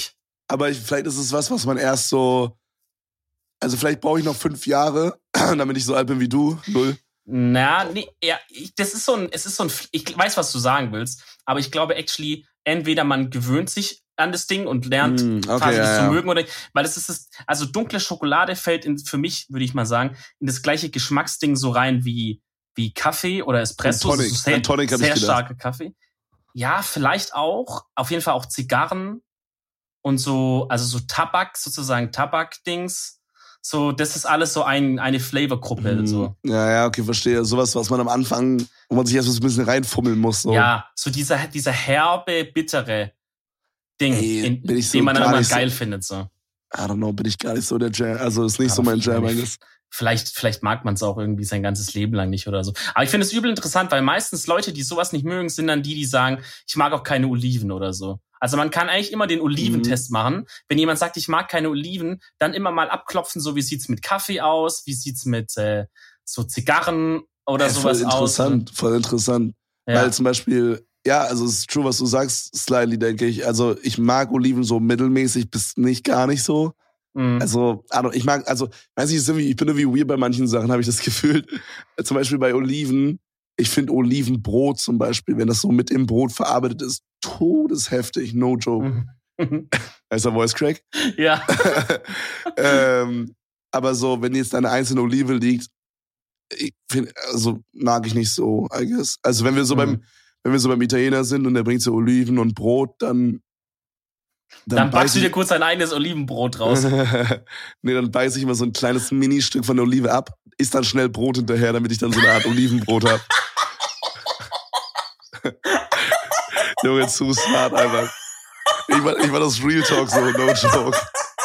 aber ich, vielleicht ist es was, was man erst so, also vielleicht brauche ich noch fünf Jahre, damit ich so alt bin wie du, null. Na, nee, ja, ich, das ist so ein, es ist so ein, ich weiß, was du sagen willst, aber ich glaube actually, entweder man gewöhnt sich an das Ding und lernt Mm, okay, quasi ja, das zu ja. mögen oder, weil es ist, das, also dunkle Schokolade fällt in, für mich, würde ich mal sagen, in das gleiche Geschmacksding so rein wie, wie Kaffee oder Espresso. Ein Tonic, so sehr, ein Tonic hab ich sehr gedacht. starke Kaffee. Ja, vielleicht auch, auf jeden Fall auch Zigarren und so, also so Tabak, sozusagen Tabak-Dings. So, das ist alles so ein, eine Flavorgruppe. Mm, So. Ja, ja, okay, verstehe. Sowas, was man am Anfang, wo man sich erst so ein bisschen reinfummeln muss. So. Ja, so dieser, dieser herbe, bittere Ding, Ey, in, bin ich so den man dann gar immer nicht geil so, findet. So. I don't know, bin ich gar nicht so der Jam. Also ist nicht Aber so mein viel Jam, nicht. eigentlich. Vielleicht, vielleicht mag man es auch irgendwie sein ganzes Leben lang nicht oder so. Aber ich finde es übel interessant, weil meistens Leute, die sowas nicht mögen, sind dann die, die sagen, ich mag auch keine Oliven oder so. Also man kann eigentlich immer den Oliventest Mhm. machen. Wenn jemand sagt, ich mag keine Oliven, dann immer mal abklopfen, so wie sieht's mit Kaffee aus, wie sieht's mit äh, so Zigarren oder Ja, sowas voll aus. interessant, voll interessant. Ja. Weil zum Beispiel, ja, also es ist true, was du sagst, slightly, denke ich. Also ich mag Oliven so mittelmäßig bis nicht gar nicht so. Mhm. Also, I don't- ich mag, also, weiß nicht, es ist irgendwie, ich bin irgendwie weird bei manchen Sachen, habe ich das Gefühl. Zum Beispiel bei Oliven, ich finde Olivenbrot zum Beispiel, wenn das so mit im Brot verarbeitet ist, todesheftig, no joke. Mhm. Heißt der Voice Crack? Ja. ähm, aber so, wenn jetzt eine einzelne Olive liegt, ich find, also mag ich nicht so, I guess. Also wenn wir so Mhm. beim, wenn wir so beim Italiener sind und der bringt so Oliven und Brot, dann Dann, dann, backst du beiß dir ich, kurz ein eigenes Olivenbrot raus. nee, dann beiß ich immer so ein kleines Ministück von der Olive ab, isst dann schnell Brot hinterher, damit ich dann so eine Art Olivenbrot hab. Junge, zu smart einfach. Ich war, ich war das Real Talk so, no joke.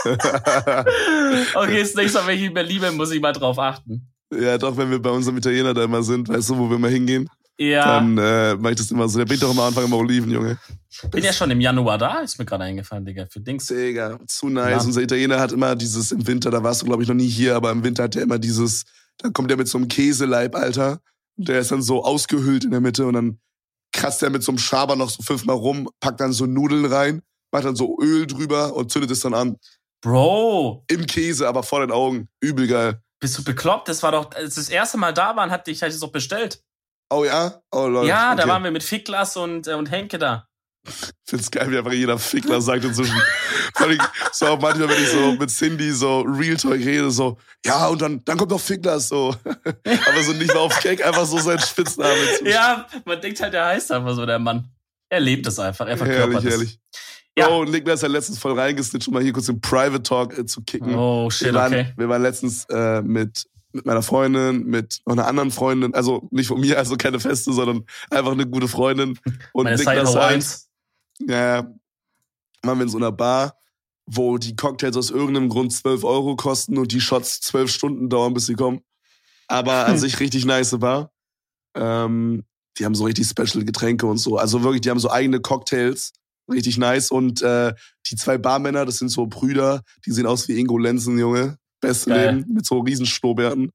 Okay, das nächste Mal, wenn ich in Berlin bin, muss ich mal drauf achten. Ja, doch, wenn wir bei unserem Italiener da immer sind, weißt du, wo wir mal hingehen, Ja, dann äh, mach ich das immer so. Der bringt doch immer am Anfang immer Oliven, Junge. bin ja schon im Januar da, ist mir gerade eingefallen, Digga, für Dings. Digga, zu nice. Ja. Unser Italiener hat immer dieses, im Winter, da warst du, glaube ich, noch nie hier, aber im Winter hat der immer dieses, da kommt der mit so einem Käseleib, Alter. Und der ist dann so ausgehöhlt in der Mitte und dann kratzt er mit so einem Schaber noch so fünfmal rum, packt dann so Nudeln rein, macht dann so Öl drüber und zündet es dann an. Bro, Im Käse, aber vor den Augen. Übel geil. bist du bekloppt? Das war doch, als das erste Mal da waren, hatte ich halt das doch bestellt. Oh ja? Oh Leute. Ja, okay. da waren wir mit Ficklas und, äh, und Henke da. Ich find's geil, wie einfach jeder Fickler sagt inzwischen. Vor allem, so auch manchmal, wenn ich so mit Cindy so Real Talk rede, so, ja, und dann, dann kommt noch Fickler, so. Aber so nicht mal auf Gag, einfach so sein Spitzname. Ja, man denkt halt, der heißt einfach so, der Mann. Er lebt es einfach, er verkörpert Herrlich, es. herrlich. Ja. Oh, und Niklas hat letztens voll reingesnitcht, um mal hier kurz den Private Talk äh, zu kicken. Oh, shit, wir waren, okay. Wir waren letztens äh, mit, mit meiner Freundin, mit noch einer anderen Freundin, also nicht von mir, also keine feste, sondern einfach eine gute Freundin. Und Meine Niklas Side halt, eins. ja, waren wir in so einer Bar, wo die Cocktails aus irgendeinem Grund zwölf Euro kosten und die Shots zwölf Stunden dauern, bis sie kommen. Aber an sich richtig nice Bar. Ähm, die haben so richtig special Getränke und so. Also wirklich, die haben so eigene Cocktails. Richtig nice. Und äh, die zwei Barmänner, das sind so Brüder, die sehen aus wie Ingo Lenzen, Junge. Beste Geil. Leben, mit so riesen Schnurrbärten.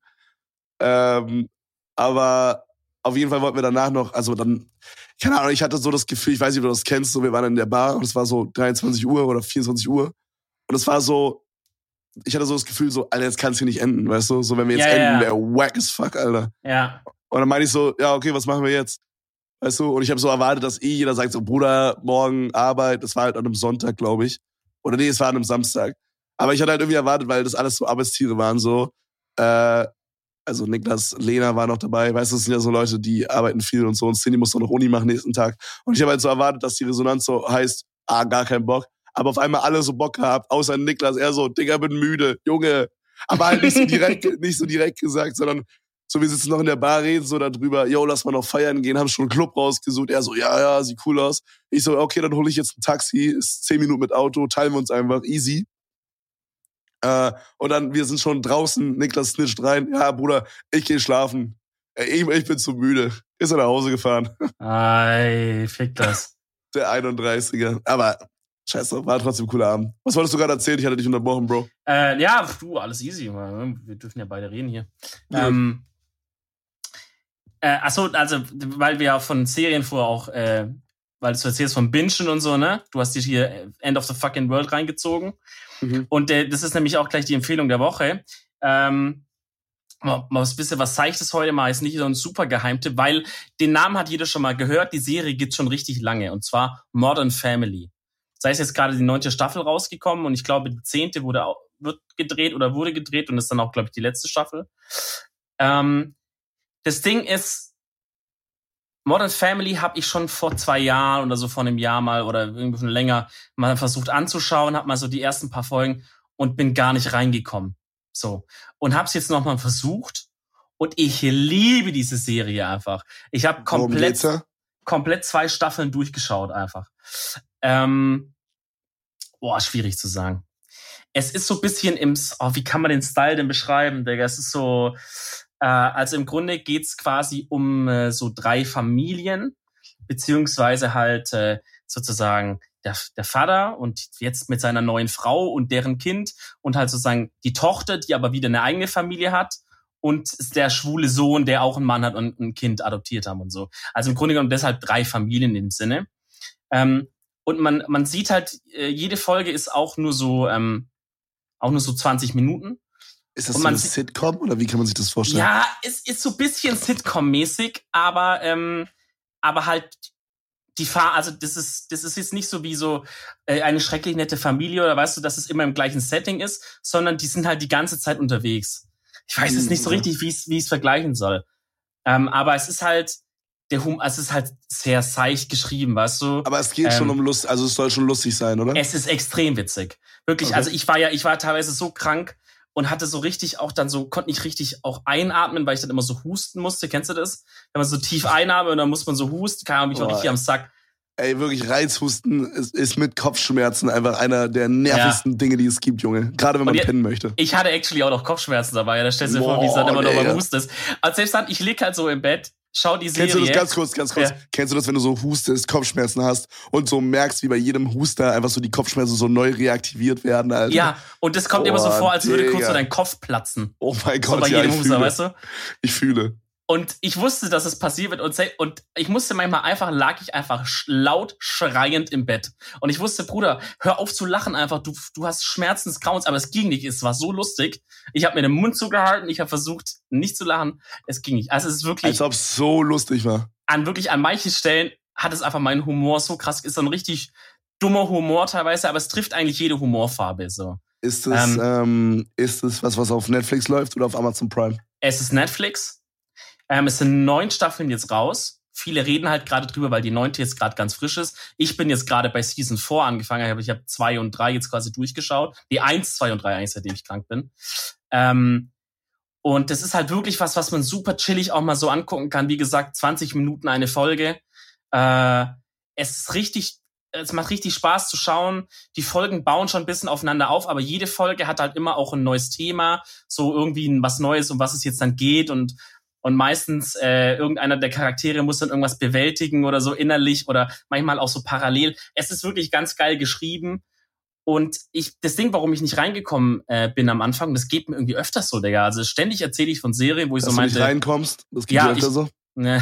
Ähm, aber auf jeden Fall wollten wir danach noch, also dann, keine Ahnung, ich hatte so das Gefühl, ich weiß nicht, ob du das kennst, so wir waren in der Bar und es war so dreiundzwanzig Uhr oder vierundzwanzig Uhr. Und es war so, ich hatte so das Gefühl, so, Alter, jetzt kann es hier nicht enden, weißt du? So, wenn wir jetzt Ja, ja, enden, ja. wäre wack as fuck, Alter. Ja. Und dann meinte ich so, ja, okay, was machen wir jetzt? Weißt du? Und ich habe so erwartet, dass eh jeder sagt so, Bruder, morgen Arbeit. Das war halt an einem Sonntag, glaube ich. Oder nee, es war an einem Samstag. Aber ich hatte halt irgendwie erwartet, weil das alles so Arbeitstiere waren, so. Äh, also Niklas, Lena war noch dabei. Weißt du, das sind ja so Leute, die arbeiten viel und so. Und Cindy muss doch noch Uni machen nächsten Tag. Und ich habe halt so erwartet, dass die Resonanz so heißt, ah, gar kein Bock. Aber auf einmal alle so Bock gehabt, außer Niklas. Er so, Digga, bin müde, Junge. Aber halt nicht so direkt, nicht so direkt gesagt, sondern so, wir sitzen noch in der Bar, reden so darüber, yo, lass mal noch feiern gehen, haben schon einen Club rausgesucht. Er so, ja, ja, sieht cool aus. Ich so, okay, dann hole ich jetzt ein Taxi, ist zehn Minuten mit Auto, teilen wir uns einfach, easy. Äh, und dann, wir sind schon draußen, Niklas snitcht rein, ja, Bruder, ich gehe schlafen. Ich, ich bin zu müde. Ist er nach Hause gefahren. Ei, fick das. Der einunddreißiger. Aber, scheiße, war trotzdem ein cooler Abend. Was wolltest du gerade erzählen? Ich hatte dich unterbrochen, Bro. Äh, ja, du, alles easy. Wir dürfen ja beide reden hier. Ja. Ähm, äh, achso, also, weil wir ja von Serien vorher auch äh, weil du erzählst von Bingen und so, ne? Du hast dich hier End of the Fucking World reingezogen. Mhm. Und äh, das ist nämlich auch gleich die Empfehlung der Woche. Ähm, mal ein bisschen was Seichtes heute mal, ist nicht so ein super Geheimtipp, weil den Namen hat jeder schon mal gehört. Die Serie gibt's schon richtig lange, und zwar Modern Family. Da ist jetzt gerade die neunte Staffel rausgekommen und ich glaube, die zehnte wurde auch, wird gedreht oder wurde gedreht und ist dann auch, glaube ich, die letzte Staffel. Ähm, das Ding ist, Modern Family habe ich schon vor zwei Jahren oder so vor einem Jahr mal oder irgendwie schon länger mal versucht anzuschauen, habe mal so die ersten paar Folgen und bin gar nicht reingekommen. So. Und hab's jetzt nochmal versucht und ich liebe diese Serie einfach. Ich habe komplett, komplett zwei Staffeln durchgeschaut einfach. Ähm, boah, schwierig zu sagen. Es ist so ein bisschen im, oh, wie kann man den Style denn beschreiben, Digga? Es ist so, äh, also im Grunde geht's quasi um äh, so drei Familien, beziehungsweise halt äh, sozusagen der, der Vater und jetzt mit seiner neuen Frau und deren Kind und halt sozusagen die Tochter, die aber wieder eine eigene Familie hat und der schwule Sohn, der auch einen Mann hat und ein Kind adoptiert haben und so. Also im Grunde genommen deshalb drei Familien in dem Sinne. Ähm, und man man sieht halt, äh, jede Folge ist auch nur so ähm, auch nur so zwanzig Minuten. Ist das so eine Sitcom oder wie kann man sich das vorstellen? Ja, es ist so ein bisschen Sitcom-mäßig, aber ähm, aber halt die Fahr, also das ist das ist jetzt nicht so wie so äh, eine schrecklich nette Familie oder weißt du, dass es immer im gleichen Setting ist, sondern die sind halt die ganze Zeit unterwegs. Ich weiß jetzt nicht so richtig, wie es wie es vergleichen soll. Ähm, aber es ist halt der Hum, also es ist halt sehr seicht geschrieben, weißt du. Aber es geht ähm, schon um Lust, also es soll schon lustig sein, oder? Es ist extrem witzig, wirklich. Okay. Also ich war ja, ich war teilweise so krank und hatte so richtig auch dann so, konnte nicht richtig auch einatmen, weil ich dann immer so husten musste. Kennst du das? Wenn man so tief einatmet und dann muss man so husten, keine Ahnung, ich war oh, richtig am Sack. Ey, wirklich, Reizhusten ist, ist mit Kopfschmerzen einfach einer der nervigsten ja. Dinge, die es gibt, Junge. Gerade wenn man pennen möchte. Ich hatte actually auch noch Kopfschmerzen dabei. Da stellst du dir vor, wie es dann immer noch mal hustest. Also selbst dann, ich lieg halt so im Bett, schau die Serie. Kennst du das ganz kurz, ganz kurz? Ja. Kennst du das, wenn du so hustest, Kopfschmerzen hast und so merkst, wie bei jedem Huster einfach so die Kopfschmerzen so neu reaktiviert werden, Alter? Ja, und das kommt oh, immer so vor, als würde Digga. kurz so dein Kopf platzen. Oh mein Gott, so bei ja, jedem ich Huster, fühle. weißt du? Ich fühle. Und ich wusste, dass es passiert wird und, und ich musste manchmal einfach, lag ich einfach laut schreiend im Bett. Und ich wusste, Bruder, hör auf zu lachen einfach, du, du hast Schmerzen des Grauens, aber es ging nicht, es war so lustig. Ich habe mir den Mund zugehalten, ich habe versucht, nicht zu lachen, es ging nicht. Also es ist wirklich... Als ob es so lustig war. An wirklich, an manchen Stellen hat es einfach meinen Humor so krass, ist so ein richtig dummer Humor teilweise, aber es trifft eigentlich jede Humorfarbe, so. Ist es, ähm, ähm, ist es was, was auf Netflix läuft oder auf Amazon Prime? Es ist Netflix. Ähm, es sind neun Staffeln jetzt raus. Viele reden halt gerade drüber, weil die neunte jetzt gerade ganz frisch ist. Ich bin jetzt gerade bei Season vier angefangen. Ich habe zwei und drei jetzt quasi durchgeschaut. Die eins, zwei und drei eigentlich, seitdem ich krank bin. Ähm, und das ist halt wirklich was, was man super chillig auch mal so angucken kann. Wie gesagt, zwanzig Minuten eine Folge. Äh, es ist richtig, es macht richtig Spaß zu schauen. Die Folgen bauen schon ein bisschen aufeinander auf, aber jede Folge hat halt immer auch ein neues Thema. So irgendwie was Neues, um was es jetzt dann geht und Und meistens äh, irgendeiner der Charaktere muss dann irgendwas bewältigen oder so innerlich oder manchmal auch so parallel. Es ist wirklich ganz geil geschrieben. Und ich, das Ding, warum ich nicht reingekommen äh, bin am Anfang, das geht mir irgendwie öfters so, Digga. Also ständig erzähle ich von Serien, wo ich Dass so meinte... Dass du nicht reinkommst? Das geht ja, dir öfter ich, so? Ne,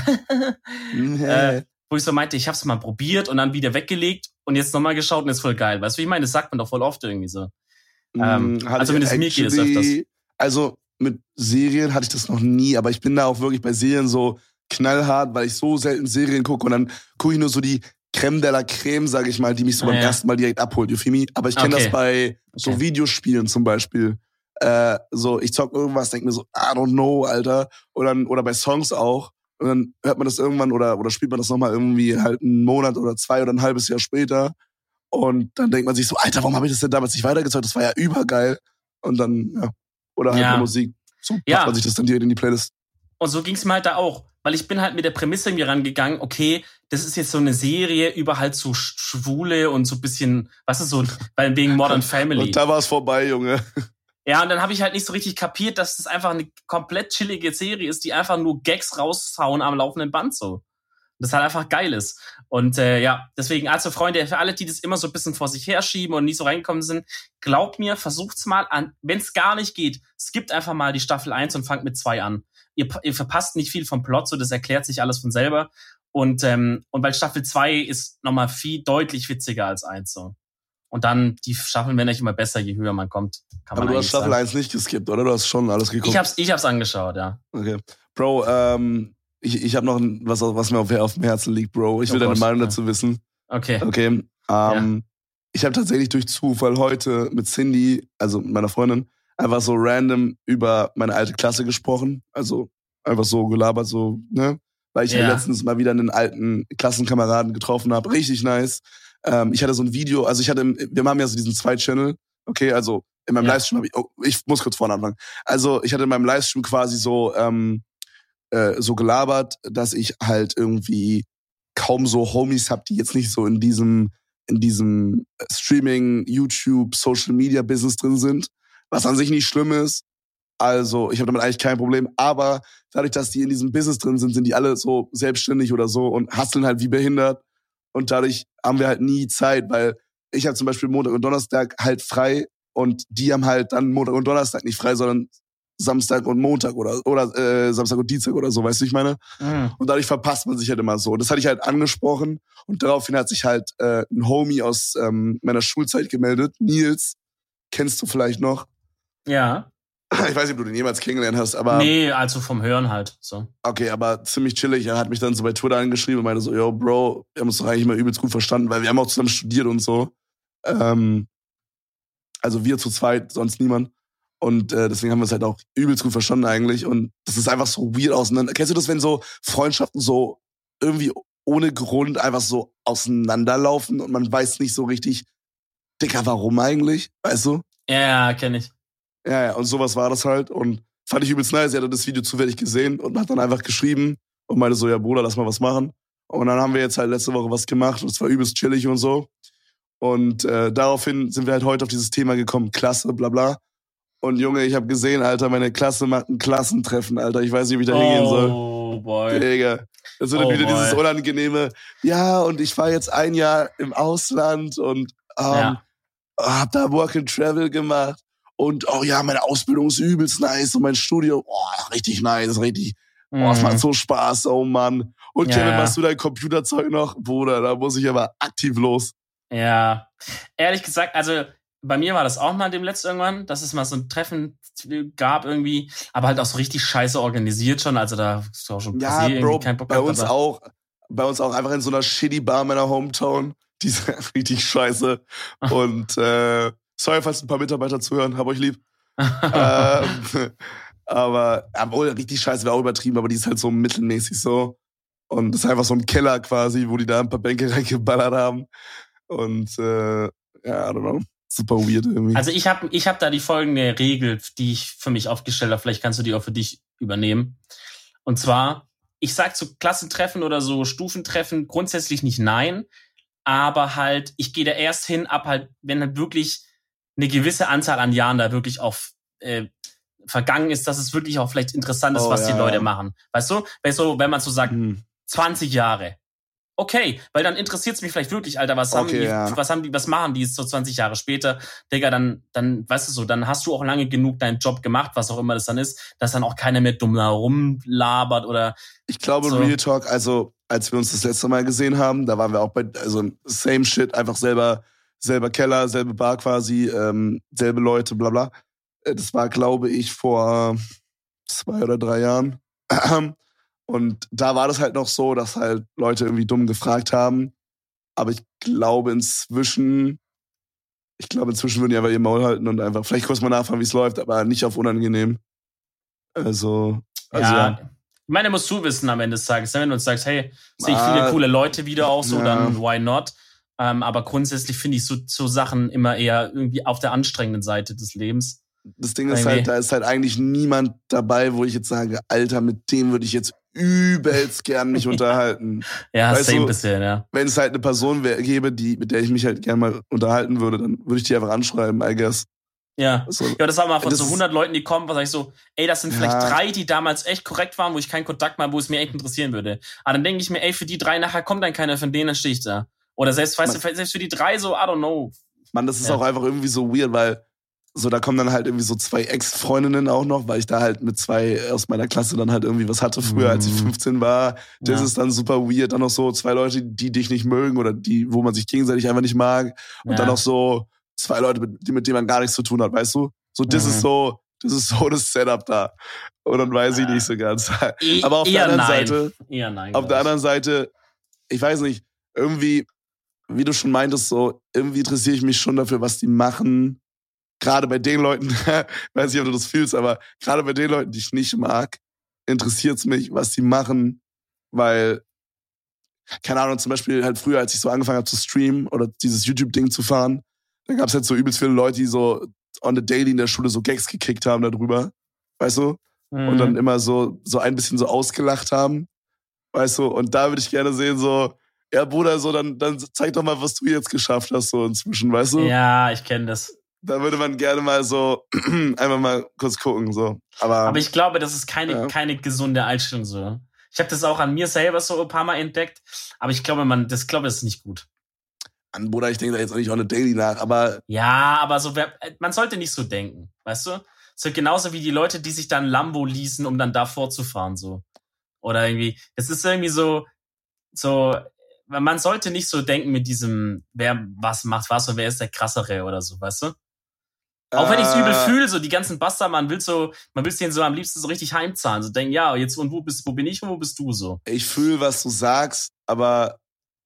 äh, wo ich so meinte, ich hab's mal probiert und dann wieder weggelegt und jetzt nochmal geschaut und ist voll geil. Weißt du, wie ich meine? Das sagt man doch voll oft irgendwie so. Ähm, hm, also zumindest mir geht es öfters. Also... Mit Serien hatte ich das noch nie, aber ich bin da auch wirklich bei Serien so knallhart, weil ich so selten Serien gucke und dann gucke ich nur so die Creme de la Creme, sage ich mal, die mich so ah, beim ja. ersten Mal direkt abholt, you feel me? Aber ich kenne okay. das bei so okay. Videospielen zum Beispiel. Äh, so, ich zock irgendwas, denk mir so, I don't know, Alter. Oder, oder bei Songs auch. Und dann hört man das irgendwann oder, oder spielt man das nochmal irgendwie halt einen Monat oder zwei oder ein halbes Jahr später. Und dann denkt man sich so, Alter, warum habe ich das denn damals nicht weitergezockt? Das war ja übergeil. Und dann, ja. Oder halt ja. Musik. So packt ja. man sich das dann direkt in die Playlist. Und so ging's mir halt da auch. Weil ich bin halt mit der Prämisse irgendwie rangegangen, okay, das ist jetzt so eine Serie über halt so Schwule und so ein bisschen, was ist so, weil wegen Modern Family. Und da war's vorbei, Junge. Ja, und dann habe ich halt nicht so richtig kapiert, dass das einfach eine komplett chillige Serie ist, die einfach nur Gags raushauen am laufenden Band so. Das halt einfach geil ist. Und äh, ja, deswegen, also Freunde, für alle, die das immer so ein bisschen vor sich herschieben und nicht so reingekommen sind, glaubt mir, versucht's mal an. Wenn es gar nicht geht, skippt einfach mal die Staffel eins und fangt mit zwei an. Ihr, ihr verpasst nicht viel vom Plot, so das erklärt sich alles von selber. Und, ähm, und weil Staffel zwei ist nochmal viel deutlich witziger als eins so. Und dann, die Staffeln werden echt immer besser, je höher man kommt. Kann Aber man du hast Staffel sagen. eins nicht geskippt, oder? Du hast schon alles geguckt. Ich hab's, ich hab's angeschaut, ja. Okay. Bro, ähm, ich, ich habe noch was, was mir auf, auf dem Herzen liegt, Bro. Ich will oh deine Gott, Meinung ja. dazu wissen. Okay. Okay. Ähm, ja. Ich habe tatsächlich durch Zufall heute mit Cindy, also mit meiner Freundin, einfach so random über meine alte Klasse gesprochen. Also einfach so gelabert, so, ne? Weil ich ja. halt letztens mal wieder einen alten Klassenkameraden getroffen habe. Richtig nice. Ähm, ich hatte so ein Video, also ich hatte, wir haben ja so diesen Zwei-Channel, okay, also in meinem ja. Livestream habe ich, oh, ich muss kurz vorne anfangen. Also ich hatte in meinem Livestream quasi so, ähm, äh, so gelabert, dass ich halt irgendwie kaum so Homies habe, die jetzt nicht so in diesem, in diesem Streaming, YouTube, Social Media Business drin sind, was an sich nicht schlimm ist. Also ich habe damit eigentlich kein Problem, aber dadurch, dass die in diesem Business drin sind, sind die alle so selbstständig oder so und hustlen halt wie behindert. Und dadurch haben wir halt nie Zeit, weil ich habe zum Beispiel Montag und Donnerstag halt frei und die haben halt dann Montag und Donnerstag nicht frei, sondern Samstag und Montag oder oder äh, Samstag und Dienstag oder so, weißt du, ich meine? Mhm. Und dadurch verpasst man sich halt immer so. Und das hatte ich halt angesprochen und daraufhin hat sich halt äh, ein Homie aus ähm, meiner Schulzeit gemeldet, Nils, kennst du vielleicht noch? Ja. Ich weiß nicht, ob du den jemals kennengelernt hast, aber... Nee, also vom Hören halt, so. Okay, aber ziemlich chillig. Er hat mich dann so bei Twitter angeschrieben und meinte so, yo, Bro, wir haben uns doch eigentlich mal übelst gut verstanden, weil wir haben auch zusammen studiert und so. Ähm, also wir zu zweit, sonst niemand. Und äh, deswegen haben wir es halt auch übelst gut verstanden eigentlich. Und das ist einfach so weird auseinander. Kennst du das, wenn so Freundschaften so irgendwie ohne Grund einfach so auseinanderlaufen und man weiß nicht so richtig, Dicker, warum eigentlich? Weißt du? Ja, kenn ich. Ja, ja, und sowas war das halt. Und fand ich übelst nice. Er hatte das Video zufällig gesehen und hat dann einfach geschrieben und meinte so, ja Bruder, lass mal was machen. Und dann haben wir jetzt halt letzte Woche was gemacht und es war übelst chillig und so. Und äh, daraufhin sind wir halt heute auf dieses Thema gekommen, Klasse, bla bla. Und Junge, ich habe gesehen, Alter, meine Klasse macht ein Klassentreffen, Alter. Ich weiß nicht, wie ich da hingehen soll. Oh, boy. Digga. Das wird oh, wieder boy. dieses unangenehme, ja, und ich war jetzt ein Jahr im Ausland und ähm, ja. hab da Work and Travel gemacht. Und oh ja, meine Ausbildung ist übelst nice und mein Studium, oh, richtig nice, richtig, oh, es macht so Spaß, oh Mann. Und ja. Kevin, machst du dein Computerzeug noch? Bruder, da muss ich aber aktiv los. Ja, ehrlich gesagt, also bei mir war das auch mal dem letzten irgendwann, dass es mal so ein Treffen gab irgendwie, aber halt auch so richtig scheiße organisiert schon, also da ist auch schon ja, passiert, Bro, kein Bock bei gehabt, uns auch, bei uns auch einfach in so einer shitty Bar in meiner Hometown, die ist richtig scheiße und äh, sorry, falls ein paar Mitarbeiter zuhören, hab euch lieb. ähm, aber, obwohl, richtig scheiße wäre auch übertrieben, aber die ist halt so mittelmäßig so. Und das ist einfach so ein Keller quasi, wo die da ein paar Bänke reingeballert haben. Und, äh, ja, I don't know. Super weird irgendwie. Also ich habe ich hab da die folgende Regel, die ich für mich aufgestellt habe. Vielleicht kannst du die auch für dich übernehmen. Und zwar, ich sag zu Klassentreffen oder so Stufentreffen grundsätzlich nicht nein, aber halt, ich gehe da erst hin, ab halt, wenn halt wirklich eine gewisse Anzahl an Jahren da wirklich auch äh, vergangen ist, dass es wirklich auch vielleicht interessant ist, oh, was ja, die Leute ja. machen. Weißt du? Weißt du, wenn man so sagt, hm. zwanzig Jahre. Okay, weil dann interessiert es mich vielleicht wirklich, Alter, was haben okay, die, ja. was haben die, was machen die jetzt so zwanzig Jahre später? Digga, dann, dann, weißt du so, dann hast du auch lange genug deinen Job gemacht, was auch immer das dann ist, dass dann auch keiner mehr dumm herumlabert oder. Ich glaube, so. Real Talk, also, als wir uns das letzte Mal gesehen haben, da waren wir auch bei, also, same shit, einfach selber, selber Keller, selbe Bar quasi, ähm, selbe Leute, bla, bla. Das war, glaube ich, vor zwei oder drei Jahren. Und da war das halt noch so, dass halt Leute irgendwie dumm gefragt haben. Aber ich glaube inzwischen, ich glaube inzwischen würden die einfach ihr Maul halten und einfach vielleicht kurz mal nachfragen, wie es läuft, aber nicht auf unangenehm. Also, also ja. ja. Ich meine, musst du wissen am Ende des Tages, wenn du uns sagst, hey, sehe ich viele ah, coole Leute wieder auch so, ja. dann why not? Ähm, aber grundsätzlich finde ich so, so Sachen immer eher irgendwie auf der anstrengenden Seite des Lebens. Das Ding ist halt, da ist halt eigentlich niemand dabei, wo ich jetzt sage, Alter, mit dem würde ich jetzt übelst gern mich unterhalten. Ja, weißt same du, bisschen, ja. Wenn es halt eine Person wär, gäbe, die, mit der ich mich halt gern mal unterhalten würde, dann würde ich die einfach anschreiben, I guess. Ja, also, ja, das war mal von das so hundert Leuten, die kommen, was sag ich so, ey, das sind ja. vielleicht drei, die damals echt korrekt waren, wo ich keinen Kontakt mal, wo es mir echt interessieren würde. Aber dann denke ich mir, ey, für die drei nachher kommt dann keiner von denen, dann stehe ich da. Oder selbst, weißt du, selbst für die drei so, I don't know. Mann, das ist ja. auch einfach irgendwie so weird, weil so, da kommen dann halt irgendwie so zwei Ex-Freundinnen auch noch, weil ich da halt mit zwei aus meiner Klasse dann halt irgendwie was hatte früher, als ich fünfzehn war. Das ja. ist dann super weird. Dann noch so zwei Leute, die dich nicht mögen oder die, wo man sich gegenseitig einfach nicht mag. Und ja. dann noch so zwei Leute, mit, mit denen man gar nichts zu tun hat, weißt du? So, das mhm. ist so, das ist so das Setup da. Und dann weiß ich nicht so ganz. E- Aber auf der anderen nein. Seite, eher nein, auf der anderen Seite, ich weiß nicht, irgendwie, wie du schon meintest, so, irgendwie interessiere ich mich schon dafür, was die machen. Gerade bei den Leuten, weiß nicht, ob du das fühlst, aber gerade bei den Leuten, die ich nicht mag, interessiert es mich, was die machen, weil, keine Ahnung, zum Beispiel halt früher, als ich so angefangen habe zu streamen oder dieses YouTube-Ding zu fahren, da gab es halt so übelst viele Leute, die so on the daily in der Schule so Gags gekickt haben darüber, weißt du? Mhm. Und dann immer so, so ein bisschen so ausgelacht haben, weißt du? Und da würde ich gerne sehen, so, ja Bruder, so, dann, dann zeig doch mal, was du jetzt geschafft hast, so inzwischen, weißt du? Ja, ich kenne das. Da würde man gerne mal so einfach mal kurz gucken. So. Aber, Aber ich glaube, das ist keine, ja. keine gesunde Einstellung so. Ich habe das auch an mir selber so ein paar Mal entdeckt, aber ich glaube, man, das glaube, das ist nicht gut. An Bruder, ich denke da jetzt auch nicht on a daily nach, aber... Ja, aber so, man sollte nicht so denken, weißt du? So genauso wie die Leute, die sich dann Lambo leasen, um dann da vorzufahren, so. Oder irgendwie, das ist irgendwie so, so, man sollte nicht so denken mit diesem, wer was macht was und wer ist der Krassere oder so, weißt du? Auch wenn ich es übel fühle, so die ganzen Buster, man will so, man will denen so am liebsten so richtig heimzahlen. So denken, ja, jetzt und wo bist, wo bin ich und wo bist du so? Ich fühle, was du sagst, aber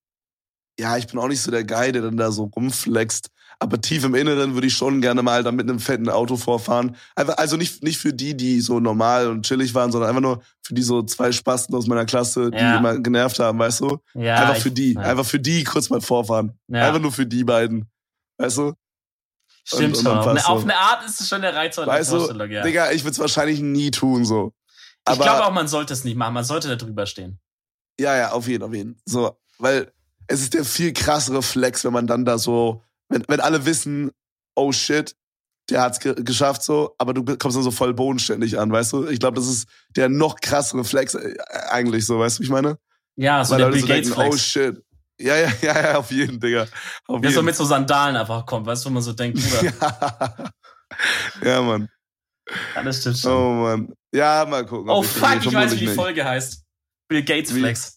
ja, ich bin auch nicht so der Guy, der dann da so rumflext. Aber tief im Inneren würde ich schon gerne mal da mit einem fetten Auto vorfahren. Einfach, also nicht, nicht für die, die so normal und chillig waren, sondern einfach nur für die so zwei Spasten aus meiner Klasse, die ja. immer genervt haben, weißt du? Ja, einfach für die, ich, ja. einfach für die kurz mal vorfahren. Ja. Einfach nur für die beiden, weißt du? Stimmt und, schon. Und auf, eine, so. auf eine Art ist es schon eine reizvolle weißt Vorstellung, du, ja. Digga, ich würde es wahrscheinlich nie tun, so. Aber, ich glaube auch, man sollte es nicht machen. Man sollte da drüber stehen. Ja, ja, auf jeden, auf jeden. So, weil es ist der viel krassere Flex, wenn man dann da so, wenn, wenn alle wissen, oh shit, der hat's ge- geschafft so, aber du kommst dann so voll bodenständig an, weißt du? Ich glaube, das ist der noch krassere Flex äh, eigentlich so, weißt du, wie ich meine? Ja, so weil der Leute Bill so Gates denken, Flex. oh shit. Ja, ja, ja, ja, auf jeden, Digga. Auf der jeden. so mit so Sandalen einfach kommt, weißt du, wo man so denkt, Bruder. ja. ja, Mann. Ja, das stimmt schon. Oh, Mann. Ja, mal gucken. Oh, fuck, ich weiß, wie die nicht. Folge heißt. Bill Gates wie? Flex.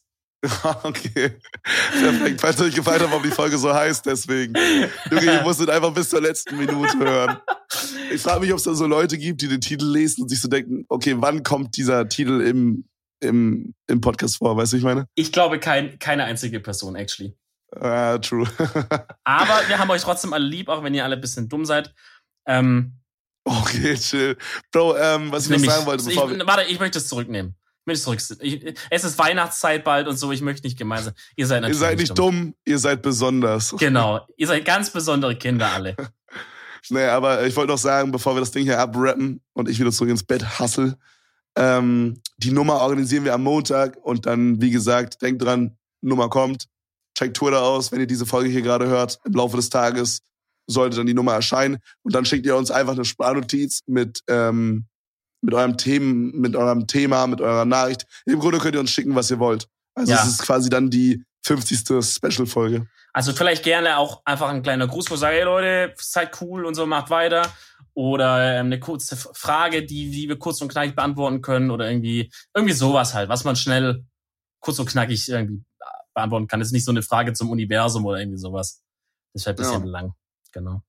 Okay. Perfekt. Falls ihr euch gefallen habt, warum die Folge so heißt, deswegen. Junge, ihr musstet einfach bis zur letzten Minute hören. Ich frage mich, ob es da so Leute gibt, die den Titel lesen und sich so denken, okay, wann kommt dieser Titel im, im, im Podcast vor? Weißt du, ich meine? Ich glaube, kein, keine einzige Person, actually. Ah, true. Aber wir haben euch trotzdem alle lieb, auch wenn ihr alle ein bisschen dumm seid. Ähm, okay, chill. Bro, ähm, was ich noch sagen wollte, bevor ich, wir... Warte, ich möchte es zurücknehmen. Ich möchte es zurück. Ich, es ist Weihnachtszeit bald und so, ich möchte nicht gemein sein. Ihr seid natürlich Ihr seid nicht dumm. dumm, ihr seid besonders. Genau, ihr seid ganz besondere Kinder alle. Nee, aber ich wollte noch sagen, bevor wir das Ding hier abrappen und ich wieder zurück ins Bett hustle, ähm, die Nummer organisieren wir am Montag und dann, wie gesagt, denkt dran, Nummer kommt. Checkt Twitter aus, wenn ihr diese Folge hier gerade hört. Im Laufe des Tages sollte dann die Nummer erscheinen. Und dann schickt ihr uns einfach eine Sprachnotiz mit, ähm, mit eurem Themen, mit eurem Thema, mit eurer Nachricht. Im Grunde könnt ihr uns schicken, was ihr wollt. Also ja. es ist quasi dann die fünfzigste Special-Folge. Also vielleicht gerne auch einfach ein kleiner Gruß, wo sagt, hey Leute, seid cool und so, macht weiter. Oder ähm, eine kurze Frage, die, die wir kurz und knackig beantworten können. Oder irgendwie, irgendwie sowas halt, was man schnell kurz und knackig irgendwie beantworten kann. Das ist nicht so eine Frage zum Universum oder irgendwie sowas. Das wäre ein bisschen ja. lang. Genau.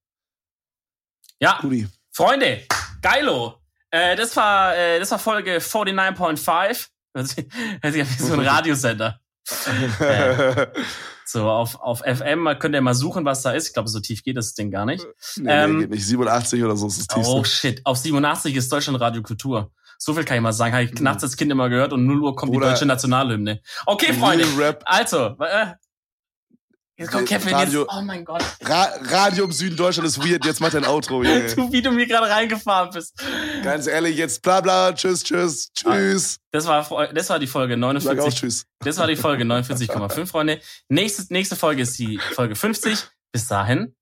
Ja, Guti. Freunde, geilo. Äh, das war äh, das war Folge neunundvierzig Komma fünf. Hört sich an wie so ein Radiosender. äh, so auf auf F M, man könnt ihr mal suchen, was da ist. Ich glaube, so tief geht das Ding gar nicht. Nee, ähm, nee, geht nicht. siebenundachtzig oder so ist das tiefste. Oh shit, auf siebenundachtzig ist Deutschland Radio Kultur. So viel kann ich mal sagen. Habe ich nachts als Kind immer gehört und null Uhr kommt Oder die deutsche Nationalhymne. Okay, Freunde. Rap. Also, äh, jetzt kommt Kevin, Radio, jetzt, oh mein Gott. Ra- Radio im Süden Deutschland ist weird, jetzt macht dein Outro, Junge. Du, wie du mir gerade reingefahren bist. Ganz ehrlich, jetzt bla bla, tschüss, tschüss, tschüss. Das war, das war die Folge neunundvierzig. Sag auch tschüss. Das war die Folge neunundvierzig Komma fünf, Freunde. Nächste, nächste Folge ist die Folge fünfzig. Bis dahin.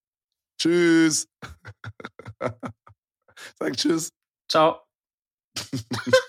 Tschüss. Sag tschüss. Ciao.